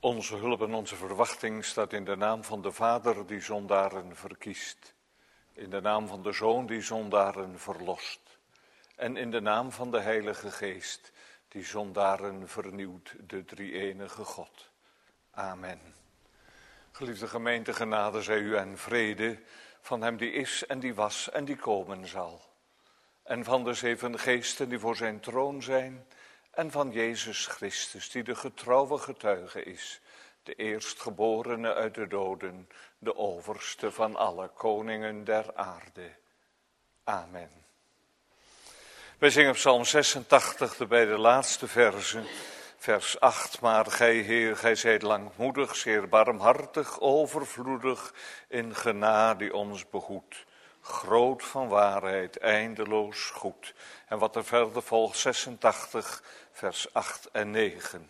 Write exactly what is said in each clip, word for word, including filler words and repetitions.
Onze hulp en onze verwachting staat in de naam van de Vader die zondaren verkiest, in de naam van de Zoon die zondaren verlost en in de naam van de Heilige Geest die zondaren vernieuwt, de drie-enige God. Amen. Geliefde gemeente, genade zij u en vrede van hem die is en die was en die komen zal. En van de zeven geesten die voor zijn troon zijn en van Jezus Christus die de getrouwe getuige is, de eerstgeborene uit de doden, de overste van alle koningen der aarde. Amen. Wij zingen Psalm zesentachtig, de beide laatste verzen, vers acht. Maar gij, Heer, gij zijt langmoedig, zeer barmhartig, overvloedig in genade die ons behoedt. Groot van waarheid, eindeloos goed. En wat er verder volgt, zesentachtig, vers acht en negen.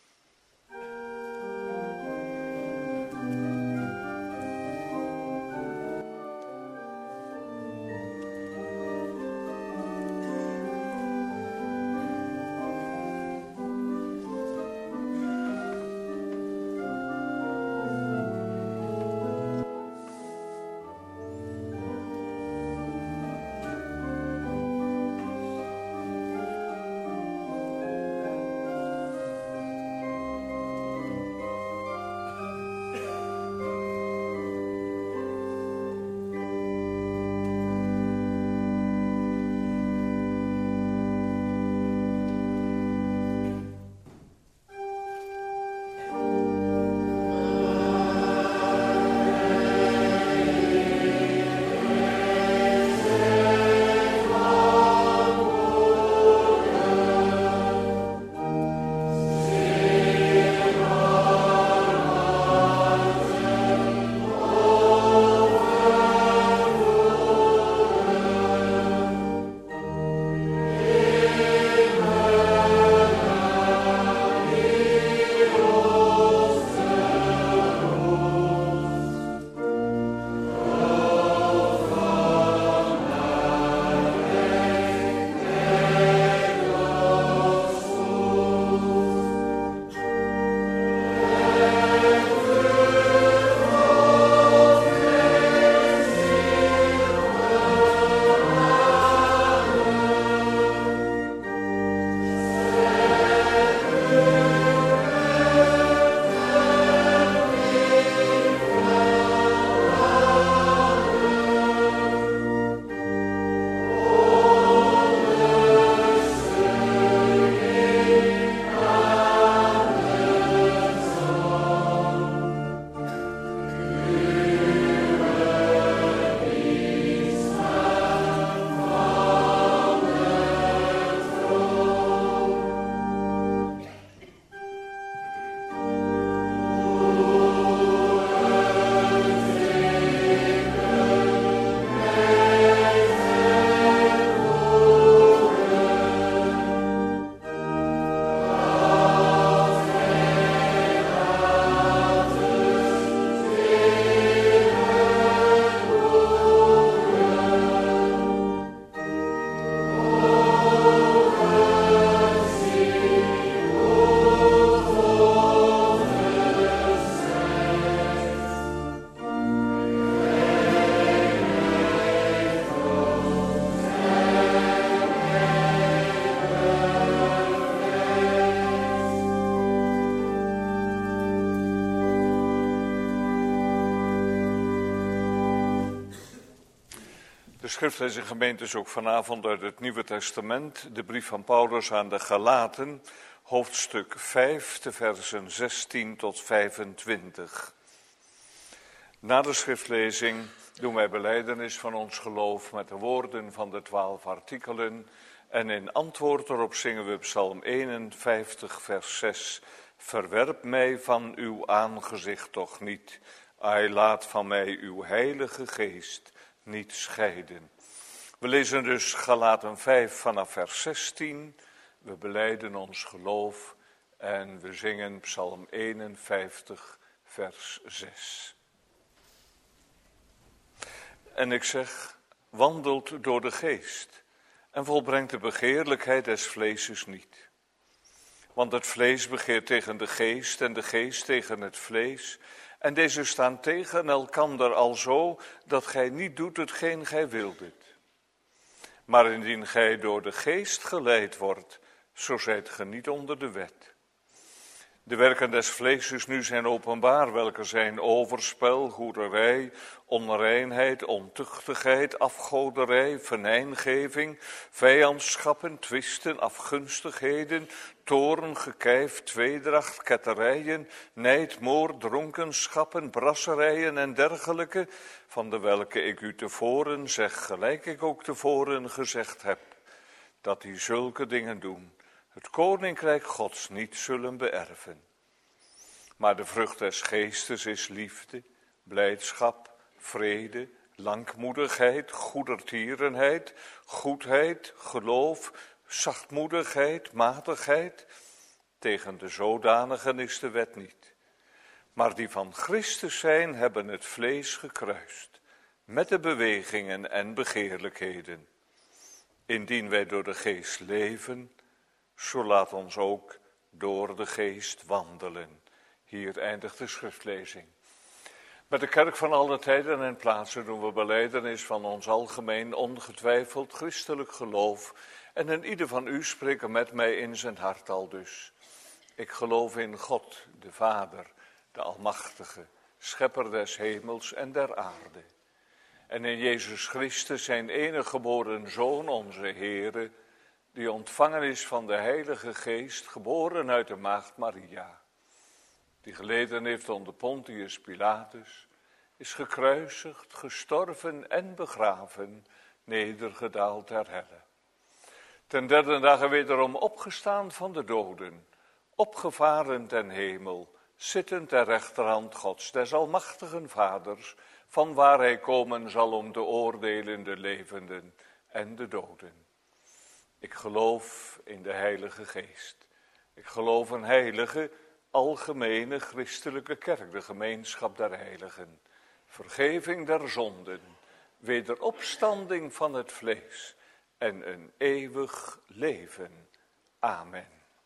De schriftlezing gemeente is ook vanavond uit het Nieuwe Testament, de brief van Paulus aan de Galaten, hoofdstuk vijf, de versen zestien tot vijfentwintig. Na de schriftlezing doen wij belijdenis van ons geloof met de woorden van de twaalf artikelen en in antwoord erop zingen we Psalm eenenvijftig, vers zes. Verwerp mij van uw aangezicht toch niet, ai laat van mij uw heilige geest niet scheiden. We lezen dus Galaten vijf vanaf vers zestien. We belijden ons geloof en we zingen Psalm eenenvijftig, vers zes. En ik zeg, wandelt door de geest en volbrengt de begeerlijkheid des vleeses niet. Want het vlees begeert tegen de geest en de geest tegen het vlees. En deze staan tegen elkander alzo dat gij niet doet hetgeen gij wildet. Maar indien gij door de geest geleid wordt, zo zijt ge niet onder de wet. De werken des vleeses nu zijn openbaar, welke zijn overspel, hoererij, onreinheid, ontuchtigheid, afgoderij, venijngeving, vijandschappen, twisten, afgunstigheden, toorn, gekijf, tweedracht, ketterijen, nijd, moord, dronkenschappen, brasserijen en dergelijke, van de welke ik u tevoren zeg, gelijk ik ook tevoren gezegd heb, dat die zulke dingen doen, het koninkrijk Gods niet zullen beërven. Maar de vrucht des geestes is liefde, blijdschap, vrede, langmoedigheid, goedertierenheid, goedheid, geloof, zachtmoedigheid, matigheid. Tegen de zodanigen is de wet niet. Maar die van Christus zijn, hebben het vlees gekruist, met de bewegingen en begeerlijkheden. Indien wij door de geest leven, zo laat ons ook door de geest wandelen. Hier eindigt de schriftlezing. Met de kerk van alle tijden en plaatsen doen we belijdenis van ons algemeen ongetwijfeld christelijk geloof. En in ieder van u spreken met mij in zijn hart al dus. Ik geloof in God, de Vader, de Almachtige, Schepper des hemels en der aarde. En in Jezus Christus, zijn enige geboren Zoon, onze Heere, die ontvangen is van de Heilige Geest, geboren uit de maagd Maria. Die geleden heeft onder Pontius Pilatus, is gekruisigd, gestorven en begraven, nedergedaald ter helle. Ten derde dagen wederom opgestaan van de doden, opgevaren ten hemel, zittend ter rechterhand Gods, des almachtigen Vaders, van waar hij komen zal om te oordelen de levenden en de doden. Ik geloof in de Heilige Geest. Ik geloof een heilige, algemene christelijke kerk, de gemeenschap der heiligen, vergeving der zonden, wederopstanding van het vlees en een eeuwig leven. Amen.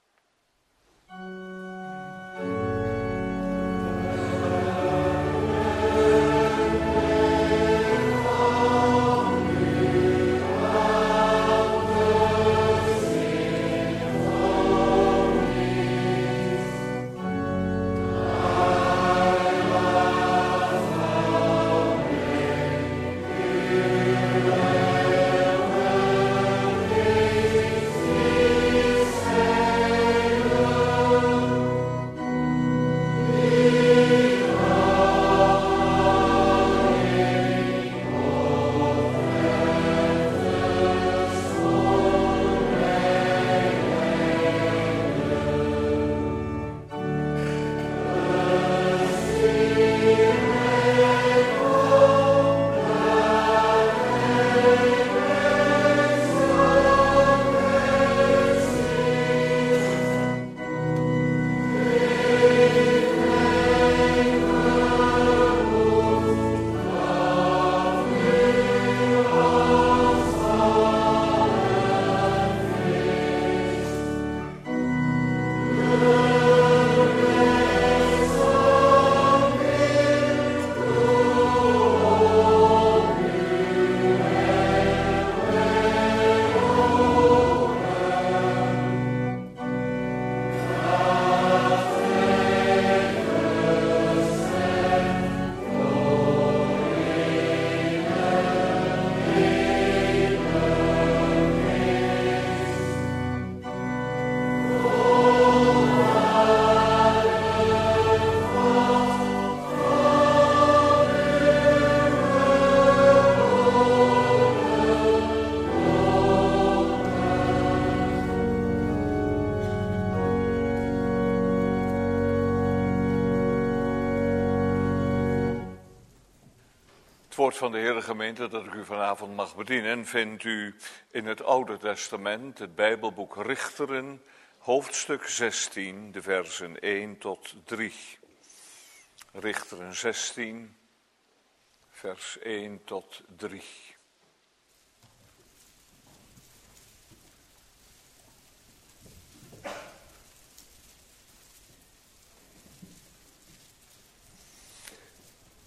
Het woord van de Heere gemeente dat ik u vanavond mag bedienen, vindt u in het Oude Testament, het Bijbelboek Richteren, hoofdstuk zestien, de versen één tot drie. Richteren zestien, vers één tot drie.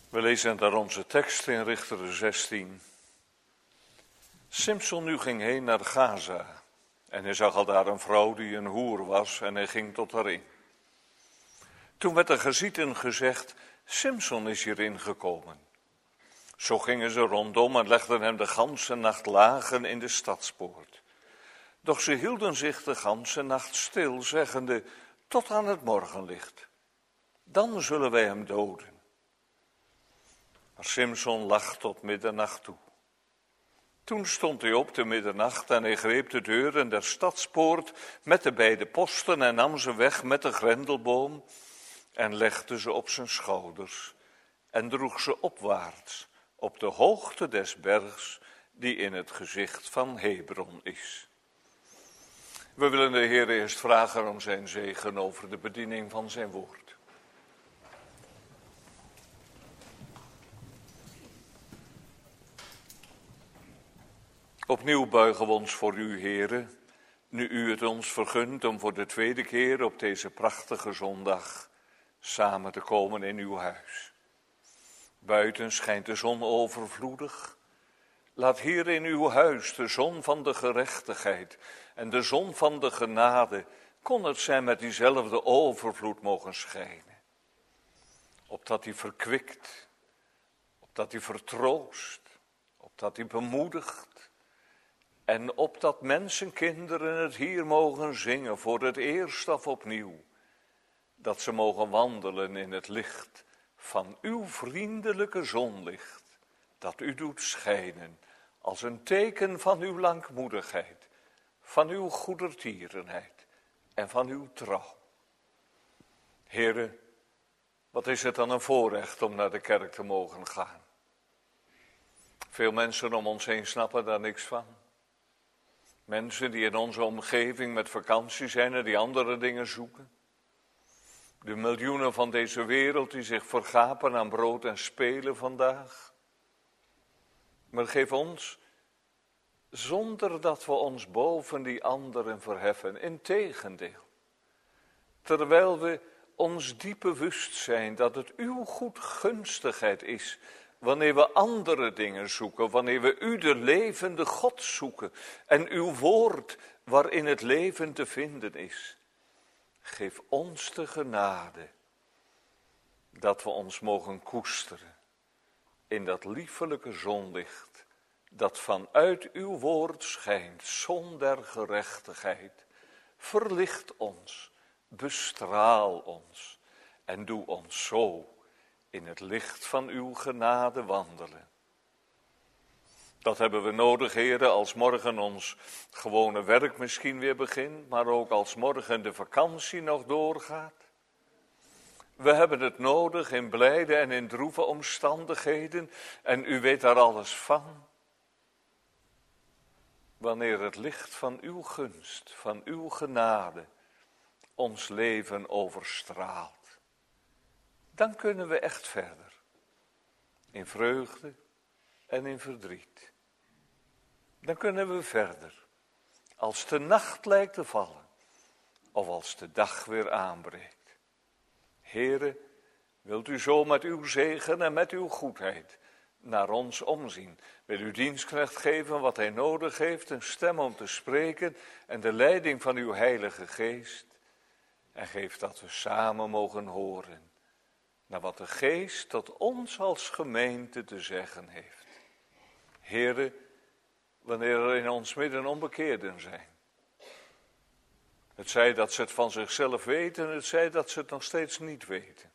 We lezen daar onze tekst in Richteren zestien. Simson nu ging heen naar Gaza en hij zag al daar een vrouw die een hoer was en hij ging tot haar in. Toen werd de gezieten gezegd, Simson is hierin gekomen. Zo gingen ze rondom en legden hem de ganse nacht lagen in de stadspoort. Doch ze hielden zich de ganse nacht stil, zeggende, tot aan het morgenlicht. Dan zullen wij hem doden. Maar Simson lag tot middernacht toe. Toen stond hij op te middernacht en hij greep de deuren der stadspoort met de beide posten en nam ze weg met de grendelboom en legde ze op zijn schouders en droeg ze opwaarts op de hoogte des bergs die in het gezicht van Hebron is. We willen de Heer eerst vragen om zijn zegen over de bediening van zijn woord. Opnieuw buigen we ons voor u, Heere, nu u het ons vergunt om voor de tweede keer op deze prachtige zondag samen te komen in uw huis. Buiten schijnt de zon overvloedig. Laat hier in uw huis de zon van de gerechtigheid en de zon van de genade, kon het zijn met diezelfde overvloed mogen schijnen. Opdat die verkwikt, opdat die vertroost, opdat die bemoedigt. En opdat mensenkinderen het hier mogen zingen voor het eerst of opnieuw. Dat ze mogen wandelen in het licht van uw vriendelijke zonlicht. Dat u doet schijnen als een teken van uw langmoedigheid. Van uw goedertierenheid en van uw trouw. Heere, wat is het dan een voorrecht om naar de kerk te mogen gaan. Veel mensen om ons heen snappen daar niks van. Mensen die in onze omgeving met vakantie zijn en die andere dingen zoeken. De miljoenen van deze wereld die zich vergapen aan brood en spelen vandaag. Maar geef ons, zonder dat we ons boven die anderen verheffen, integendeel. Terwijl we ons diep bewust zijn dat het uw goedgunstigheid is, wanneer we andere dingen zoeken, wanneer we u de levende God zoeken en uw woord waarin het leven te vinden is. Geef ons de genade dat we ons mogen koesteren in dat liefelijke zonlicht dat vanuit uw woord schijnt, zon der gerechtigheid. Verlicht ons, bestraal ons en doe ons zo in het licht van uw genade wandelen. Dat hebben we nodig, Heere, als morgen ons gewone werk misschien weer begint, maar ook als morgen de vakantie nog doorgaat. We hebben het nodig in blijde en in droeve omstandigheden en u weet daar alles van. Wanneer het licht van uw gunst, van uw genade, ons leven overstraalt. Dan kunnen we echt verder. In vreugde en in verdriet. Dan kunnen we verder. Als de nacht lijkt te vallen. Of als de dag weer aanbreekt. Heere, wilt u zo met uw zegen en met uw goedheid naar ons omzien. Wil uw dienstknecht geven wat hij nodig heeft. Een stem om te spreken. En de leiding van uw heilige geest. En geef dat we samen mogen horen. Naar wat de geest tot ons als gemeente te zeggen heeft. Heere, wanneer er in ons midden onbekeerden zijn. Het zij dat ze het van zichzelf weten, het zij dat ze het nog steeds niet weten.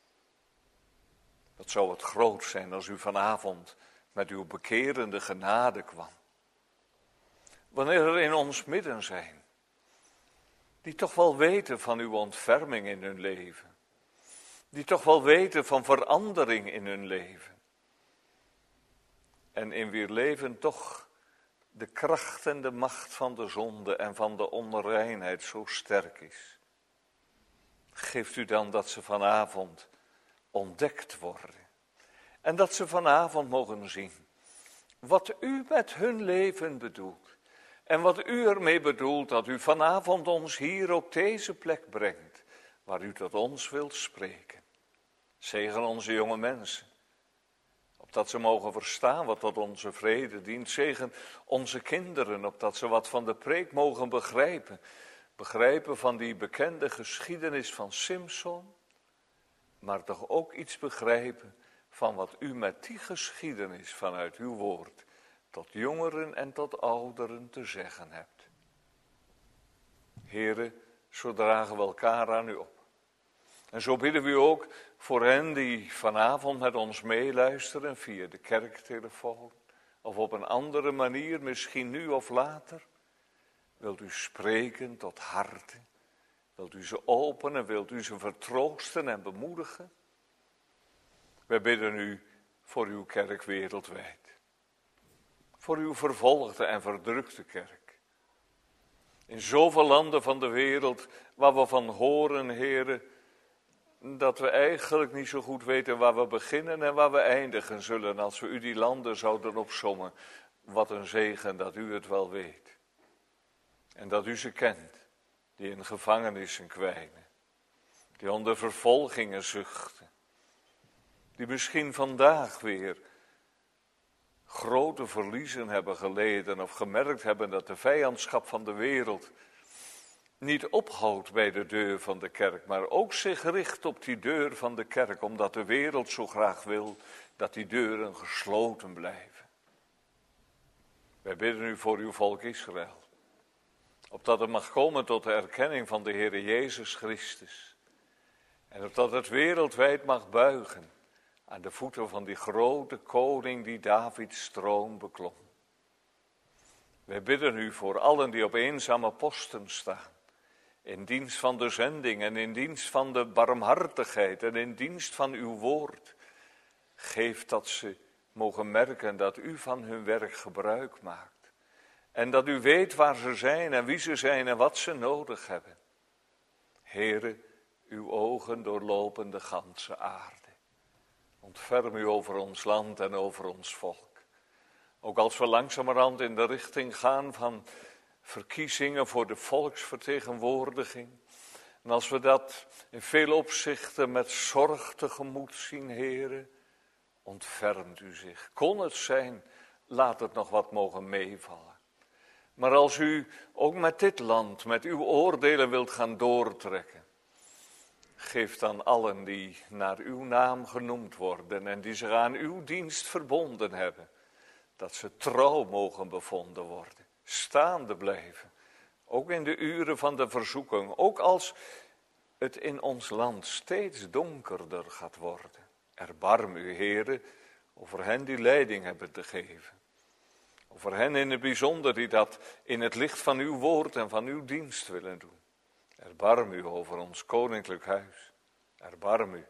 Dat zou het groot zijn als u vanavond met uw bekerende genade kwam. Wanneer er in ons midden zijn, die toch wel weten van uw ontferming in hun leven. Die toch wel weten van verandering in hun leven. En in wier leven toch de kracht en de macht van de zonde en van de onreinheid zo sterk is. Geeft u dan dat ze vanavond ontdekt worden. En dat ze vanavond mogen zien wat u met hun leven bedoelt. En wat u ermee bedoelt dat u vanavond ons hier op deze plek brengt. Waar u tot ons wilt spreken. Zegen onze jonge mensen. opdat ze mogen verstaan wat tot onze vrede dient. Zegen onze kinderen, opdat ze wat van de preek mogen begrijpen. Begrijpen van die bekende geschiedenis van Simson, maar toch ook iets begrijpen van wat u met die geschiedenis vanuit uw woord tot jongeren en tot ouderen te zeggen hebt. Here, zo dragen we elkaar aan u op. En zo bidden we u ook voor hen die vanavond met ons meeluisteren via de kerktelefoon of op een andere manier, misschien nu of later. Wilt u spreken tot harten? Wilt u ze openen? Wilt u ze vertroosten en bemoedigen? Wij bidden u voor uw kerk wereldwijd. Voor uw vervolgde en verdrukte kerk. In zoveel landen van de wereld waar we van horen, Heere, dat we eigenlijk niet zo goed weten waar we beginnen en waar we eindigen zullen als we u die landen zouden opsommen. Wat een zegen dat u het wel weet. En dat u ze kent, die in gevangenissen kwijnen, die onder vervolgingen zuchten, die misschien vandaag weer grote verliezen hebben geleden of gemerkt hebben dat de vijandschap van de wereld niet ophoudt bij de deur van de kerk, maar ook zich richt op die deur van de kerk, omdat de wereld zo graag wil dat die deuren gesloten blijven. Wij bidden u voor uw volk Israël, opdat het mag komen tot de erkenning van de Heere Jezus Christus, en opdat het wereldwijd mag buigen aan de voeten van die grote koning die Davids troon beklom. Wij bidden u voor allen die op eenzame posten staan, in dienst van de zending en in dienst van de barmhartigheid en in dienst van uw woord. Geef dat ze mogen merken dat u van hun werk gebruik maakt. En dat u weet waar ze zijn en wie ze zijn en wat ze nodig hebben. Heere, uw ogen doorlopen de ganse aarde. Ontferm u over ons land en over ons volk. Ook als we langzamerhand in de richting gaan van verkiezingen voor de volksvertegenwoordiging. En als we dat in veel opzichten met zorg tegemoet zien, Heere, ontfermt u zich. Kon het zijn, laat het nog wat mogen meevallen. Maar als u ook met dit land, met uw oordelen wilt gaan doortrekken, geef dan allen die naar uw naam genoemd worden en die zich aan uw dienst verbonden hebben, dat ze trouw mogen bevonden worden. Staande blijven, ook in de uren van de verzoeking, ook als het in ons land steeds donkerder gaat worden. Erbarm u, Heere, over hen die leiding hebben te geven. Over hen in het bijzonder die dat in het licht van uw woord en van uw dienst willen doen. Erbarm u over ons koninklijk huis. Erbarm u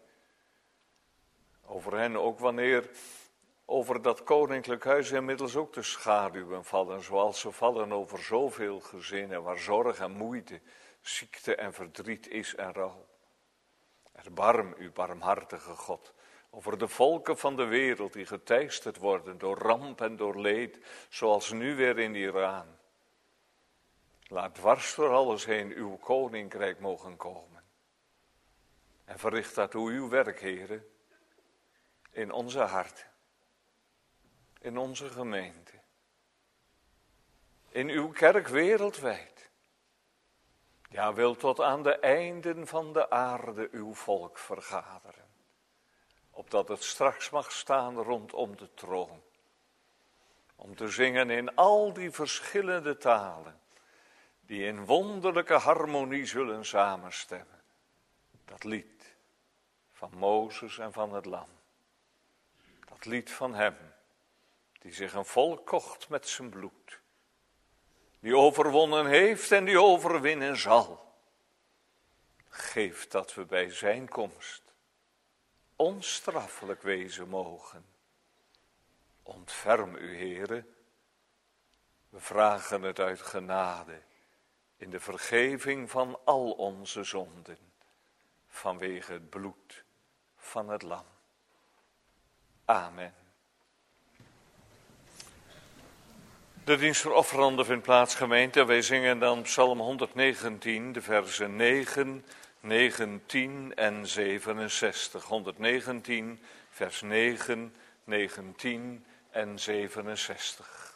over hen ook wanneer over dat koninklijk huis inmiddels ook de schaduwen vallen, zoals ze vallen over zoveel gezinnen, waar zorg en moeite, ziekte en verdriet is en rouw. Erbarm u, barmhartige God, over de volken van de wereld die geteisterd worden door ramp en door leed, zoals nu weer in Iran. Laat dwars door alles heen uw koninkrijk mogen komen. En verricht daartoe uw werk, Heere, in onze harten. In onze gemeente. In uw kerk wereldwijd. Ja, wil tot aan de einden van de aarde uw volk vergaderen. Opdat het straks mag staan rondom de troon. Om te zingen in al die verschillende talen. Die in wonderlijke harmonie zullen samenstemmen. Dat lied van Mozes en van het Lam. Dat lied van hem. Die zich een volk kocht met zijn bloed. Die overwonnen heeft en die overwinnen zal. Geef dat we bij zijn komst onstraffelijk wezen mogen. Ontferm u, Heere. We vragen het uit genade. In de vergeving van al onze zonden. Vanwege het bloed van het Lam. Amen. De dienst voor offeranden vindt plaats, gemeente. Wij zingen dan Psalm honderdnegentien, de versen negen, negentien en zevenenzestig. honderdnegentien, vers negen, negentien en zevenenzestig.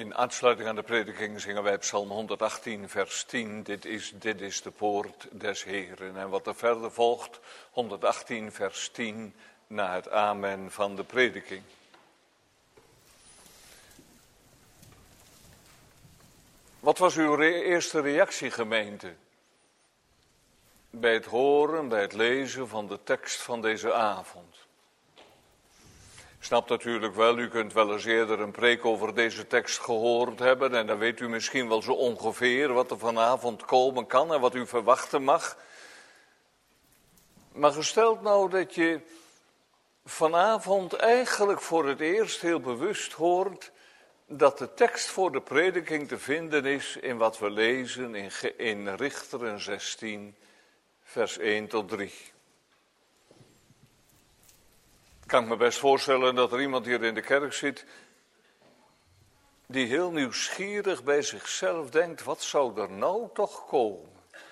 In aansluiting aan de prediking zingen wij Psalm honderdachttien, vers tien. Dit is, dit is de poort des Heren. En wat er verder volgt, honderdachttien, vers tien, na het amen van de prediking. Wat was uw re- eerste reactie, gemeente? Bij het horen, bij het lezen van de tekst van deze avond. Ik snap natuurlijk wel, u kunt wel eens eerder een preek over deze tekst gehoord hebben. En dan weet u misschien wel zo ongeveer wat er vanavond komen kan en wat u verwachten mag. Maar gesteld nou dat je vanavond eigenlijk voor het eerst heel bewust hoort dat de tekst voor de prediking te vinden is in wat we lezen in, in Richteren zestien, vers één tot drie. Kan ik me best voorstellen dat er iemand hier in de kerk zit die heel nieuwsgierig bij zichzelf denkt, wat zou er nou toch komen?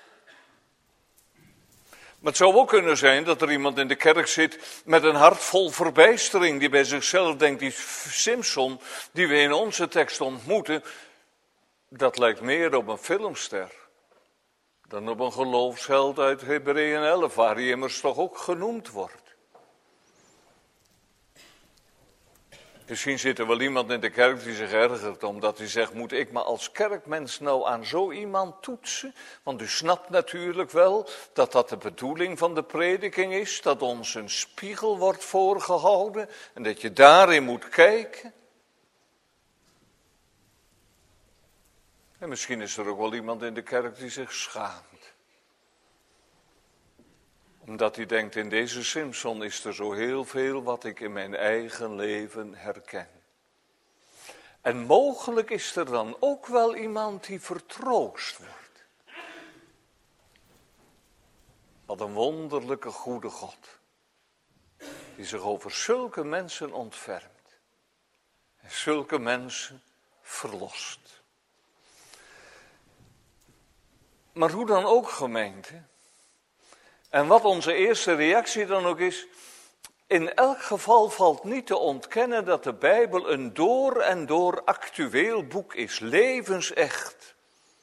Maar het zou ook kunnen zijn dat er iemand in de kerk zit met een hart vol verbijstering, die bij zichzelf denkt, die Simson die we in onze tekst ontmoeten, dat lijkt meer op een filmster dan op een geloofsheld uit Hebreeën elf, waar hij immers toch ook genoemd wordt. Misschien zit er wel iemand in de kerk die zich ergert omdat hij zegt, moet ik me als kerkmens nou aan zo iemand toetsen? Want u snapt natuurlijk wel dat dat de bedoeling van de prediking is, dat ons een spiegel wordt voorgehouden en dat je daarin moet kijken. En misschien is er ook wel iemand in de kerk die zich schaamt. Omdat hij denkt, in deze Simson is er zo heel veel wat ik in mijn eigen leven herken. En mogelijk is er dan ook wel iemand die vertroost wordt. Wat een wonderlijke goede God. Die zich over zulke mensen ontfermt. En zulke mensen verlost. Maar hoe dan ook, gemeente. En wat onze eerste reactie dan ook is, in elk geval valt niet te ontkennen dat de Bijbel een door en door actueel boek is, levensecht.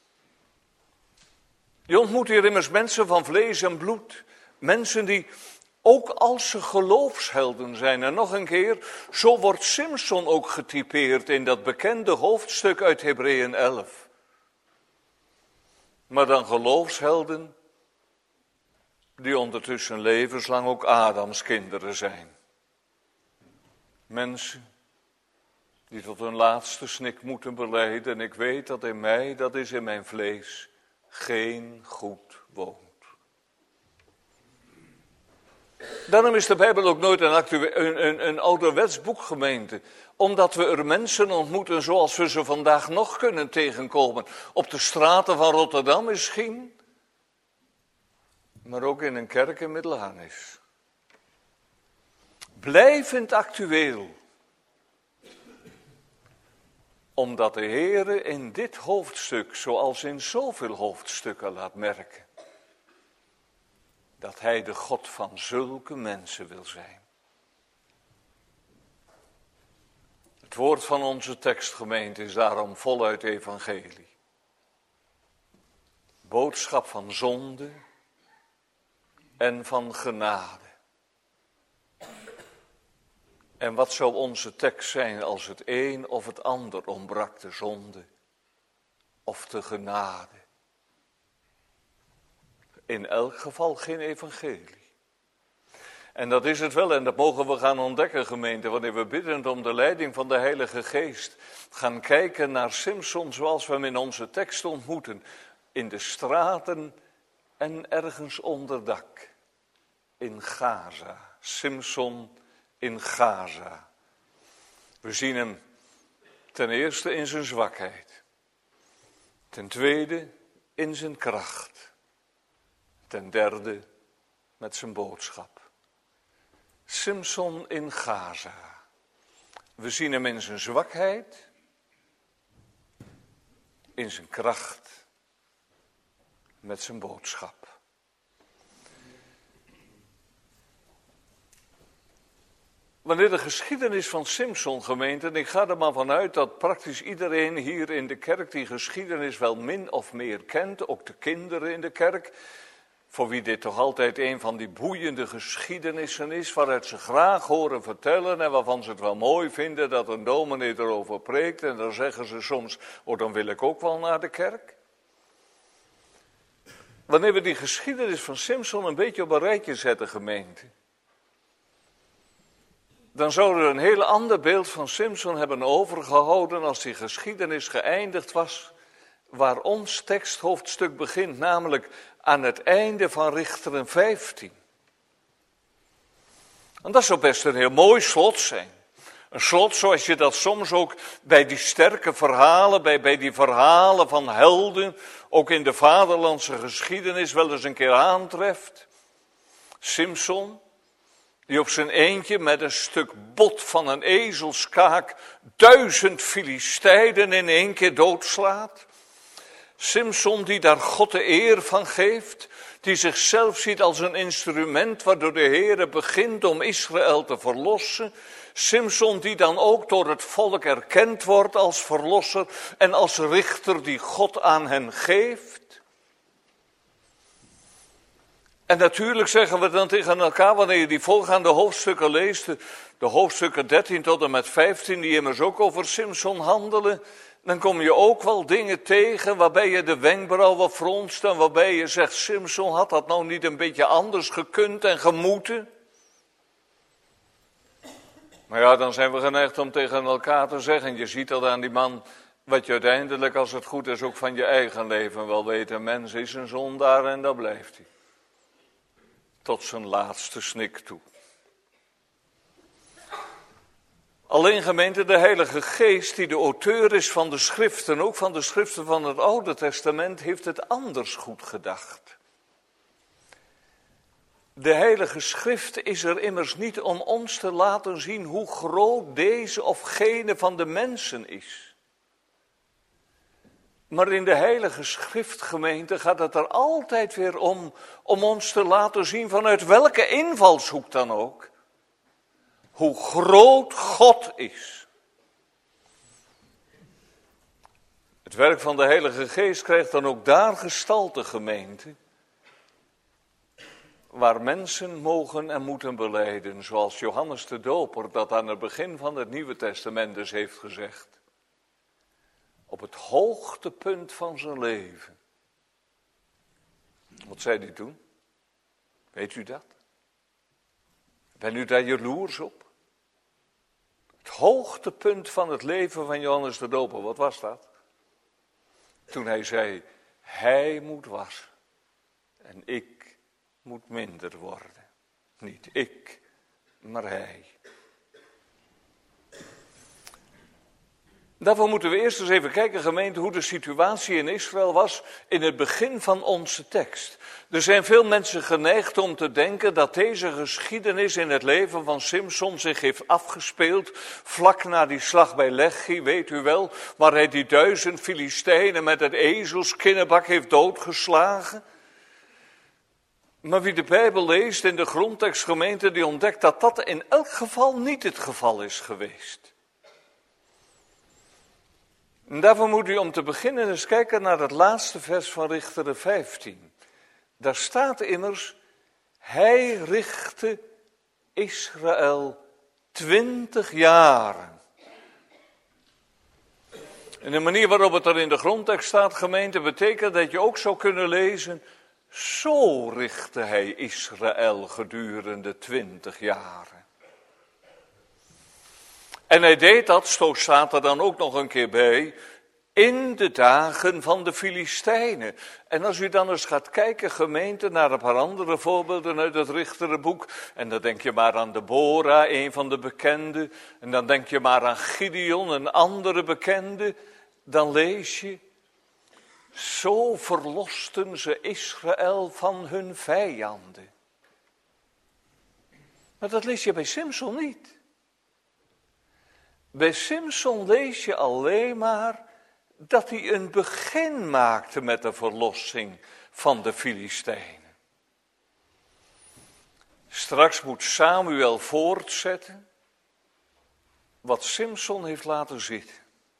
Je ontmoet hier immers mensen van vlees en bloed, mensen die ook als ze geloofshelden zijn. En nog een keer, zo wordt Simson ook getypeerd in dat bekende hoofdstuk uit Hebreeën elf. Maar dan geloofshelden die ondertussen levenslang ook Adams kinderen zijn. Mensen die tot hun laatste snik moeten belijden. En ik weet dat in mij, dat is in mijn vlees, geen goed woont. Daarom is de Bijbel ook nooit een, actu- een, een, een ouderwets boek, gemeente. Omdat we er mensen ontmoeten zoals we ze vandaag nog kunnen tegenkomen. Op de straten van Rotterdam misschien. Maar ook in een kerk in Middelharnis. Blijvend actueel. Omdat de Heere in dit hoofdstuk, zoals in zoveel hoofdstukken, laat merken. Dat Hij de God van zulke mensen wil zijn. Het woord van onze tekstgemeente is daarom voluit evangelie. Boodschap van zonde en van genade. En wat zou onze tekst zijn als het een of het ander ontbrak, de zonde of de genade? In elk geval geen evangelie. En dat is het wel, en dat mogen we gaan ontdekken, gemeente, wanneer we biddend om de leiding van de Heilige Geest gaan kijken naar Simson zoals we hem in onze tekst ontmoeten, in de straten en ergens onder dak. In Gaza. Simson in Gaza. We zien hem ten eerste in zijn zwakheid. Ten tweede in zijn kracht. Ten derde met zijn boodschap. Simson in Gaza. We zien hem in zijn zwakheid. In zijn kracht. Met zijn boodschap. Wanneer de geschiedenis van Simson, gemeente, en ik ga er maar vanuit dat praktisch iedereen hier in de kerk die geschiedenis wel min of meer kent, ook de kinderen in de kerk, voor wie dit toch altijd een van die boeiende geschiedenissen is, waaruit ze graag horen vertellen en waarvan ze het wel mooi vinden dat een dominee erover preekt en dan zeggen ze soms, oh dan wil ik ook wel naar de kerk. Wanneer we die geschiedenis van Simson een beetje op een rijtje zetten, gemeente, dan zouden we een heel ander beeld van Simson hebben overgehouden als die geschiedenis geëindigd was, waar ons teksthoofdstuk begint, namelijk aan het einde van Richteren vijftien. En dat zou best een heel mooi slot zijn. Een slot zoals je dat soms ook bij die sterke verhalen, bij, bij die verhalen van helden, ook in de vaderlandse geschiedenis wel eens een keer aantreft. Simson, die op zijn eentje met een stuk bot van een ezelskaak duizend Filistijnen in één keer doodslaat. Simson die daar God de eer van geeft, die zichzelf ziet als een instrument waardoor de Heere begint om Israël te verlossen. Simson die dan ook door het volk erkend wordt als verlosser en als richter die God aan hen geeft. En natuurlijk zeggen we dan tegen elkaar, wanneer je die volgaande hoofdstukken leest, de hoofdstukken dertien tot en met vijftien, die immers ook over Simson handelen, dan kom je ook wel dingen tegen waarbij je de wenkbrauwen fronst en waarbij je zegt, Simson, had dat nou niet een beetje anders gekund en gemoeten? Maar ja, dan zijn we geneigd om tegen elkaar te zeggen, je ziet dat aan die man, wat je uiteindelijk, als het goed is, ook van je eigen leven wel weet. Een mens is een zondaar en dat blijft hij. Tot zijn laatste snik toe. Alleen, gemeente, de Heilige Geest, die de auteur is van de schriften, ook van de schriften van het Oude Testament, heeft het anders goed gedacht. De Heilige Schrift is er immers niet om ons te laten zien hoe groot deze of gene van de mensen is. Maar in de Heilige Schrift, gemeente, gaat het er altijd weer om, om ons te laten zien vanuit welke invalshoek dan ook, hoe groot God is. Het werk van de Heilige Geest krijgt dan ook daar gestalte, gemeente, waar mensen mogen en moeten belijden, zoals Johannes de Doper dat aan het begin van het Nieuwe Testament dus heeft gezegd. Op het hoogtepunt van zijn leven. Wat zei hij toen? Weet u dat? Bent u daar jaloers op? Het hoogtepunt van het leven van Johannes de Doper, wat was dat? Toen hij zei, hij moet wassen en ik moet minder worden. Niet ik, maar hij. Daarvoor moeten we eerst eens even kijken, gemeente, hoe de situatie in Israël was in het begin van onze tekst. Er zijn veel mensen geneigd om te denken dat deze geschiedenis in het leven van Simson zich heeft afgespeeld vlak na die slag bij Lechi, weet u wel, waar hij die duizend Filistijnen met het ezelskinnenbak heeft doodgeslagen. Maar wie de Bijbel leest in de grondtekstgemeente, die ontdekt dat dat in elk geval niet het geval is geweest. En daarvoor moet u om te beginnen eens kijken naar het laatste vers van Richteren vijftien. Daar staat immers, hij richtte Israël twintig jaren. En de manier waarop het er in de grondtekst staat, gemeente, betekent dat je ook zou kunnen lezen, zo richtte hij Israël gedurende twintig jaren. En hij deed dat, zo staat er dan ook nog een keer bij, in de dagen van de Filistijnen. En als u dan eens gaat kijken, gemeente, naar een paar andere voorbeelden uit het Richterenboek, en dan denk je maar aan Deborah, een van de bekenden, en dan denk je maar aan Gideon, een andere bekende, dan lees je, zo verlosten ze Israël van hun vijanden. Maar dat lees je bij Simson niet. Bij Simson lees je alleen maar dat hij een begin maakte met de verlossing van de Filistijnen. Straks moet Samuel voortzetten. wat Simson heeft laten zitten.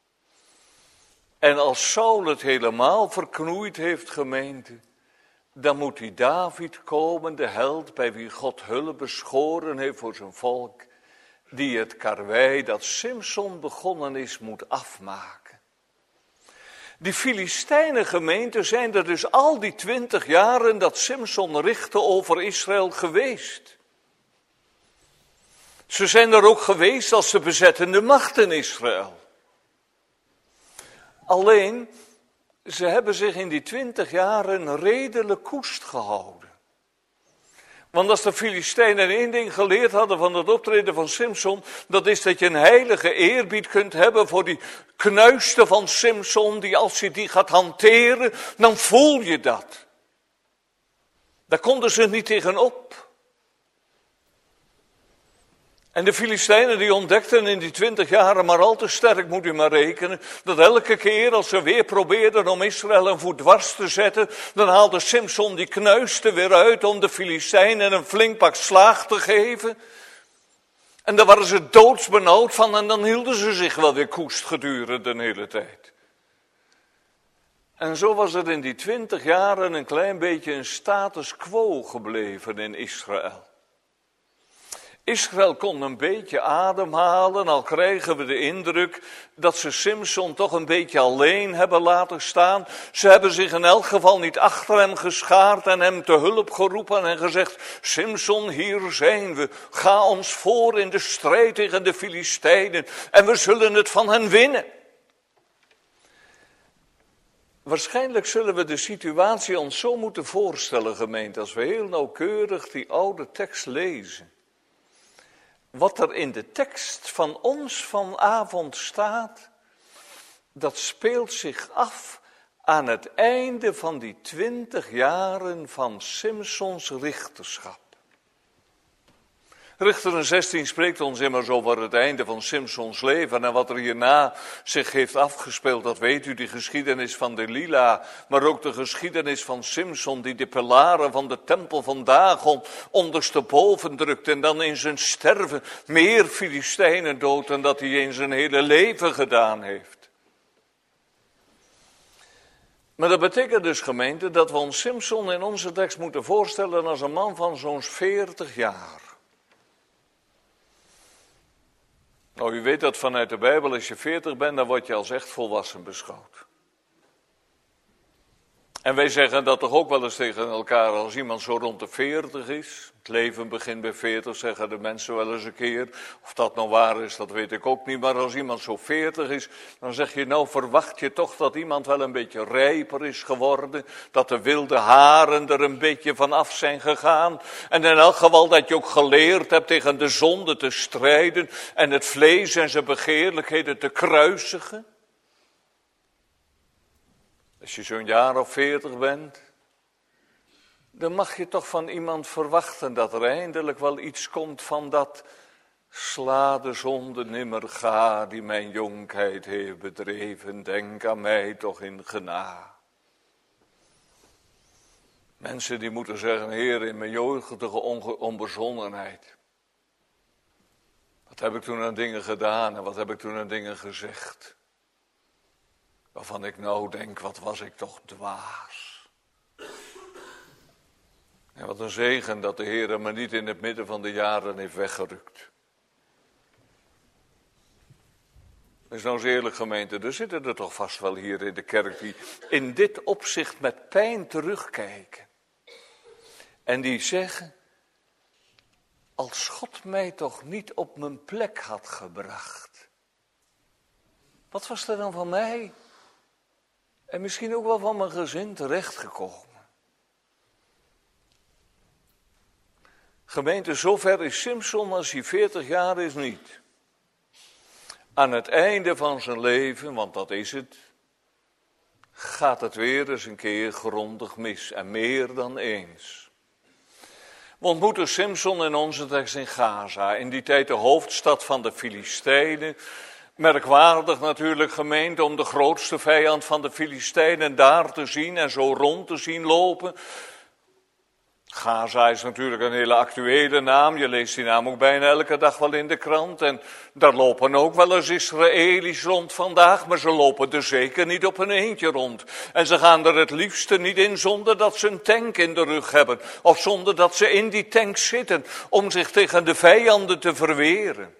En als Saul het helemaal verknoeid heeft, gemeente, dan moet die David komen, de held bij wie God hulp beschoren heeft voor zijn volk, die het karwei dat Simson begonnen is, moet afmaken. Die Filistijnen, gemeente, zijn er dus al die twintig jaren dat Simson richtte over Israël geweest. Ze zijn er ook geweest als de bezettende macht in Israël. Alleen, ze hebben zich in die twintig jaren redelijk koest gehouden. Want als de Filistijnen één ding geleerd hadden van het optreden van Simson, dat is dat je een heilige eerbied kunt hebben voor die knuisten van Simson, die als je die gaat hanteren, dan voel je dat. Daar konden ze niet tegenop. En de Filistijnen die ontdekten in die twintig jaren, maar al te sterk moet u maar rekenen, dat elke keer als ze weer probeerden om Israël een voet dwars te zetten, dan haalde Simson die knuisten weer uit om de Filistijnen een flink pak slaag te geven. En daar waren ze doodsbenauwd van en dan hielden ze zich wel weer koest gedurende de hele tijd. En zo was er in die twintig jaren een klein beetje een status quo gebleven in Israël. Israël kon een beetje ademhalen, al krijgen we de indruk dat ze Simson toch een beetje alleen hebben laten staan. Ze hebben zich in elk geval niet achter hem geschaard en hem te hulp geroepen en gezegd: Simson, hier zijn we, ga ons voor in de strijd tegen de Filistijnen en we zullen het van hen winnen. Waarschijnlijk zullen we de situatie ons zo moeten voorstellen, gemeente, als we heel nauwkeurig die oude tekst lezen. Wat er in de tekst van ons vanavond staat, dat speelt zich af aan het einde van die twintig jaren van Simsons richterschap. Richteren zestien spreekt ons immers over het einde van Simsons leven en wat er hierna zich heeft afgespeeld, dat weet u, die geschiedenis van Delila, maar ook de geschiedenis van Simson die de pilaren van de tempel van Dagon ondersteboven drukt en dan in zijn sterven meer Filistijnen doodt dan dat hij in zijn hele leven gedaan heeft. Maar dat betekent dus, gemeente, dat we ons Simson in onze tekst moeten voorstellen als een man van zo'n veertig jaar. Nou, u weet dat vanuit de Bijbel, als je veertig bent, dan word je als echt volwassen beschouwd. En wij zeggen dat toch ook wel eens tegen elkaar, als iemand zo rond de veertig is. Het leven begint bij veertig, zeggen de mensen wel eens een keer. Of dat nou waar is, dat weet ik ook niet. Maar als iemand zo veertig is, dan zeg je, nou verwacht je toch dat iemand wel een beetje rijper is geworden. Dat de wilde haren er een beetje van af zijn gegaan. En in elk geval dat je ook geleerd hebt tegen de zonde te strijden. En het vlees en zijn begeerlijkheden te kruisigen. Als je zo'n jaar of veertig bent, dan mag je toch van iemand verwachten dat er eindelijk wel iets komt van dat sla de zonde nimmer ga die mijn jonkheid heeft bedreven, denk aan mij toch in gena. Mensen die moeten zeggen, Heer, in mijn jeugdige onbezonnenheid, wat heb ik toen aan dingen gedaan en wat heb ik toen aan dingen gezegd? Waarvan ik nou denk, wat was ik toch dwaas. En wat een zegen dat de Heer me niet in het midden van de jaren heeft weggerukt. Is nou eens eerlijk, gemeente, er zitten er toch vast wel hier in de kerk die in dit opzicht met pijn terugkijken. En die zeggen, als God mij toch niet op mijn plek had gebracht. Wat was er dan van mij? En misschien ook wel van mijn gezin terechtgekomen. Gemeente, zover is Simson als hij veertig jaar is niet. Aan het einde van zijn leven, want dat is het, gaat het weer eens een keer grondig mis. En meer dan eens. We ontmoeten Simson in onze tekst in Gaza. In die tijd de hoofdstad van de Filistijnen. Merkwaardig natuurlijk, gemeente, om de grootste vijand van de Filistijnen daar te zien en zo rond te zien lopen. Gaza is natuurlijk een hele actuele naam. Je leest die naam ook bijna elke dag wel in de krant. En daar lopen ook wel eens Israëli's rond vandaag, maar ze lopen er zeker niet op een eentje rond. En ze gaan er het liefste niet in zonder dat ze een tank in de rug hebben. Of zonder dat ze in die tank zitten om zich tegen de vijanden te verweren.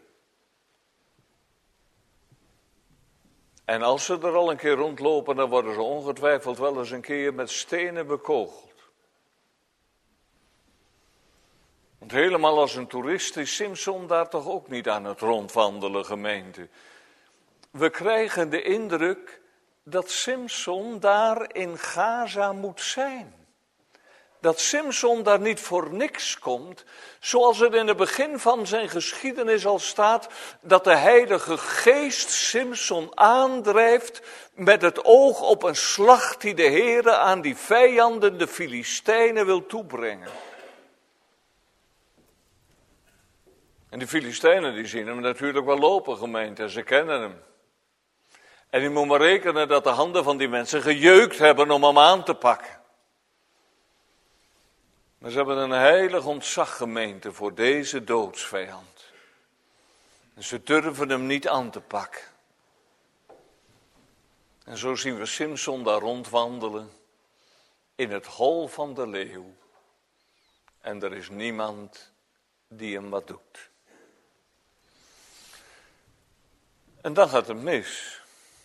En als ze er al een keer rondlopen, dan worden ze ongetwijfeld wel eens een keer met stenen bekogeld. Want helemaal als een toerist is Simson daar toch ook niet aan het rondwandelen, gemeente. We krijgen de indruk dat Simson daar in Gaza moet zijn. Dat Simson daar niet voor niks komt, zoals het in het begin van zijn geschiedenis al staat, dat de Heilige Geest Simson aandrijft met het oog op een slag die de Heere aan die vijanden, de Filistijnen, wil toebrengen. En die Filistijnen die zien hem natuurlijk wel lopen, gemeente, en ze kennen hem. En je moet maar rekenen dat de handen van die mensen gejeukt hebben om hem aan te pakken. Maar ze hebben een heilig ontzag, gemeente, voor deze doodsvijand. En ze durven hem niet aan te pakken. En zo zien we Simson daar rondwandelen in het hol van de leeuw. En er is niemand die hem wat doet. En dan gaat het mis.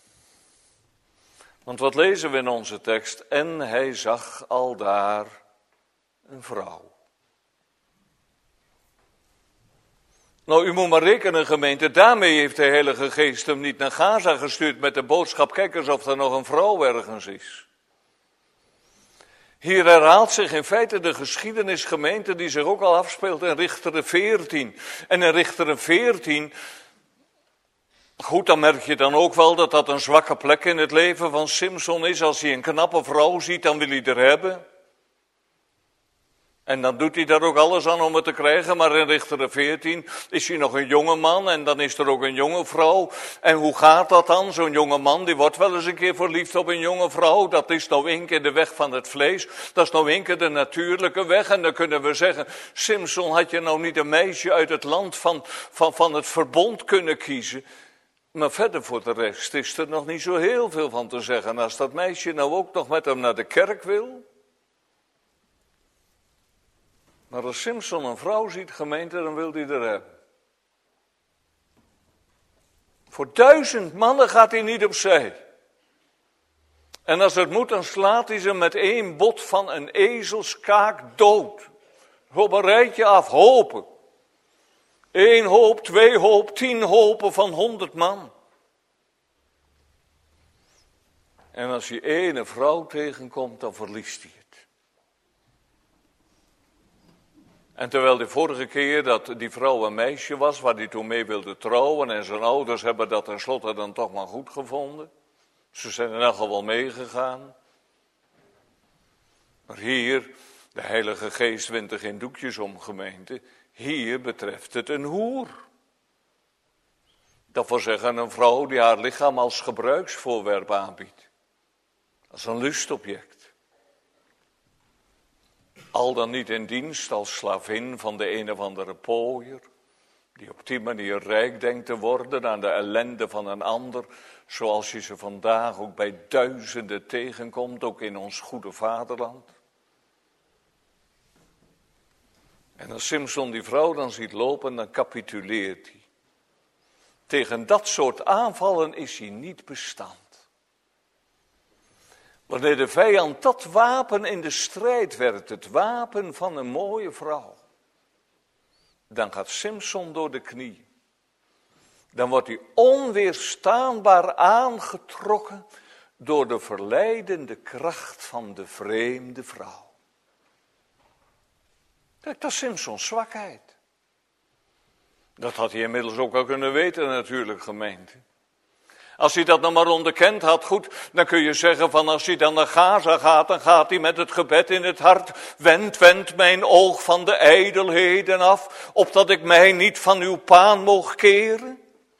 Want wat lezen we in onze tekst? En hij zag aldaar een vrouw. Nou, u moet maar rekenen, gemeente, daarmee heeft de Heilige Geest hem niet naar Gaza gestuurd met de boodschap, kijk eens of er nog een vrouw ergens is. Hier herhaalt zich in feite de geschiedenis, gemeente, die zich ook al afspeelt in Richteren veertien. En in Richteren veertien, goed, dan merk je dan ook wel dat dat een zwakke plek in het leven van Simson is. Als hij een knappe vrouw ziet, dan wil hij er hebben. En dan doet hij daar ook alles aan om het te krijgen, maar in Richteren veertien is hij nog een jonge man en dan is er ook een jonge vrouw. En hoe gaat dat dan? Zo'n jonge man die wordt wel eens een keer verliefd op een jonge vrouw. Dat is nou één keer de weg van het vlees, dat is nou één keer de natuurlijke weg. En dan kunnen we zeggen, Simson, had je nou niet een meisje uit het land van, van, van het verbond kunnen kiezen? Maar verder voor de rest is er nog niet zo heel veel van te zeggen. Als dat meisje nou ook nog met hem naar de kerk wil. Maar als Simson een vrouw ziet, gemeente, dan wil hij er hebben. Voor duizend mannen gaat hij niet opzij. En als het moet, dan slaat hij ze met één bot van een ezelskaak dood. Op een rijtje af, hopen. Eén hoop, twee hoop, tien hopen van honderd man. En als je ene vrouw tegenkomt, dan verliest hij het. En terwijl de vorige keer dat die vrouw een meisje was, waar hij toen mee wilde trouwen, en zijn ouders hebben dat tenslotte dan toch maar goed gevonden. Ze zijn in elk geval meegegaan. Maar hier, de Heilige Geest wint er geen doekjes om, gemeente. Hier betreft het een hoer. Dat wil zeggen een vrouw die haar lichaam als gebruiksvoorwerp aanbiedt. Als een lustobject. Al dan niet in dienst als slavin van de een of andere pooier, die op die manier rijk denkt te worden aan de ellende van een ander, zoals je ze vandaag ook bij duizenden tegenkomt, ook in ons goede vaderland. En als Simson die vrouw dan ziet lopen, dan capituleert hij. Tegen dat soort aanvallen is hij niet bestand. Wanneer de vijand dat wapen in de strijd werd, het wapen van een mooie vrouw, dan gaat Simson door de knie. Dan wordt hij onweerstaanbaar aangetrokken door de verleidende kracht van de vreemde vrouw. Kijk, dat is Simsons zwakheid. Dat had hij inmiddels ook al kunnen weten natuurlijk, gemeente. Als hij dat nog maar onderkend had, goed, dan kun je zeggen van als hij dan naar Gaza gaat, dan gaat hij met het gebed in het hart. Wend, wend mijn oog van de ijdelheden af, opdat ik mij niet van uw paan moog keren.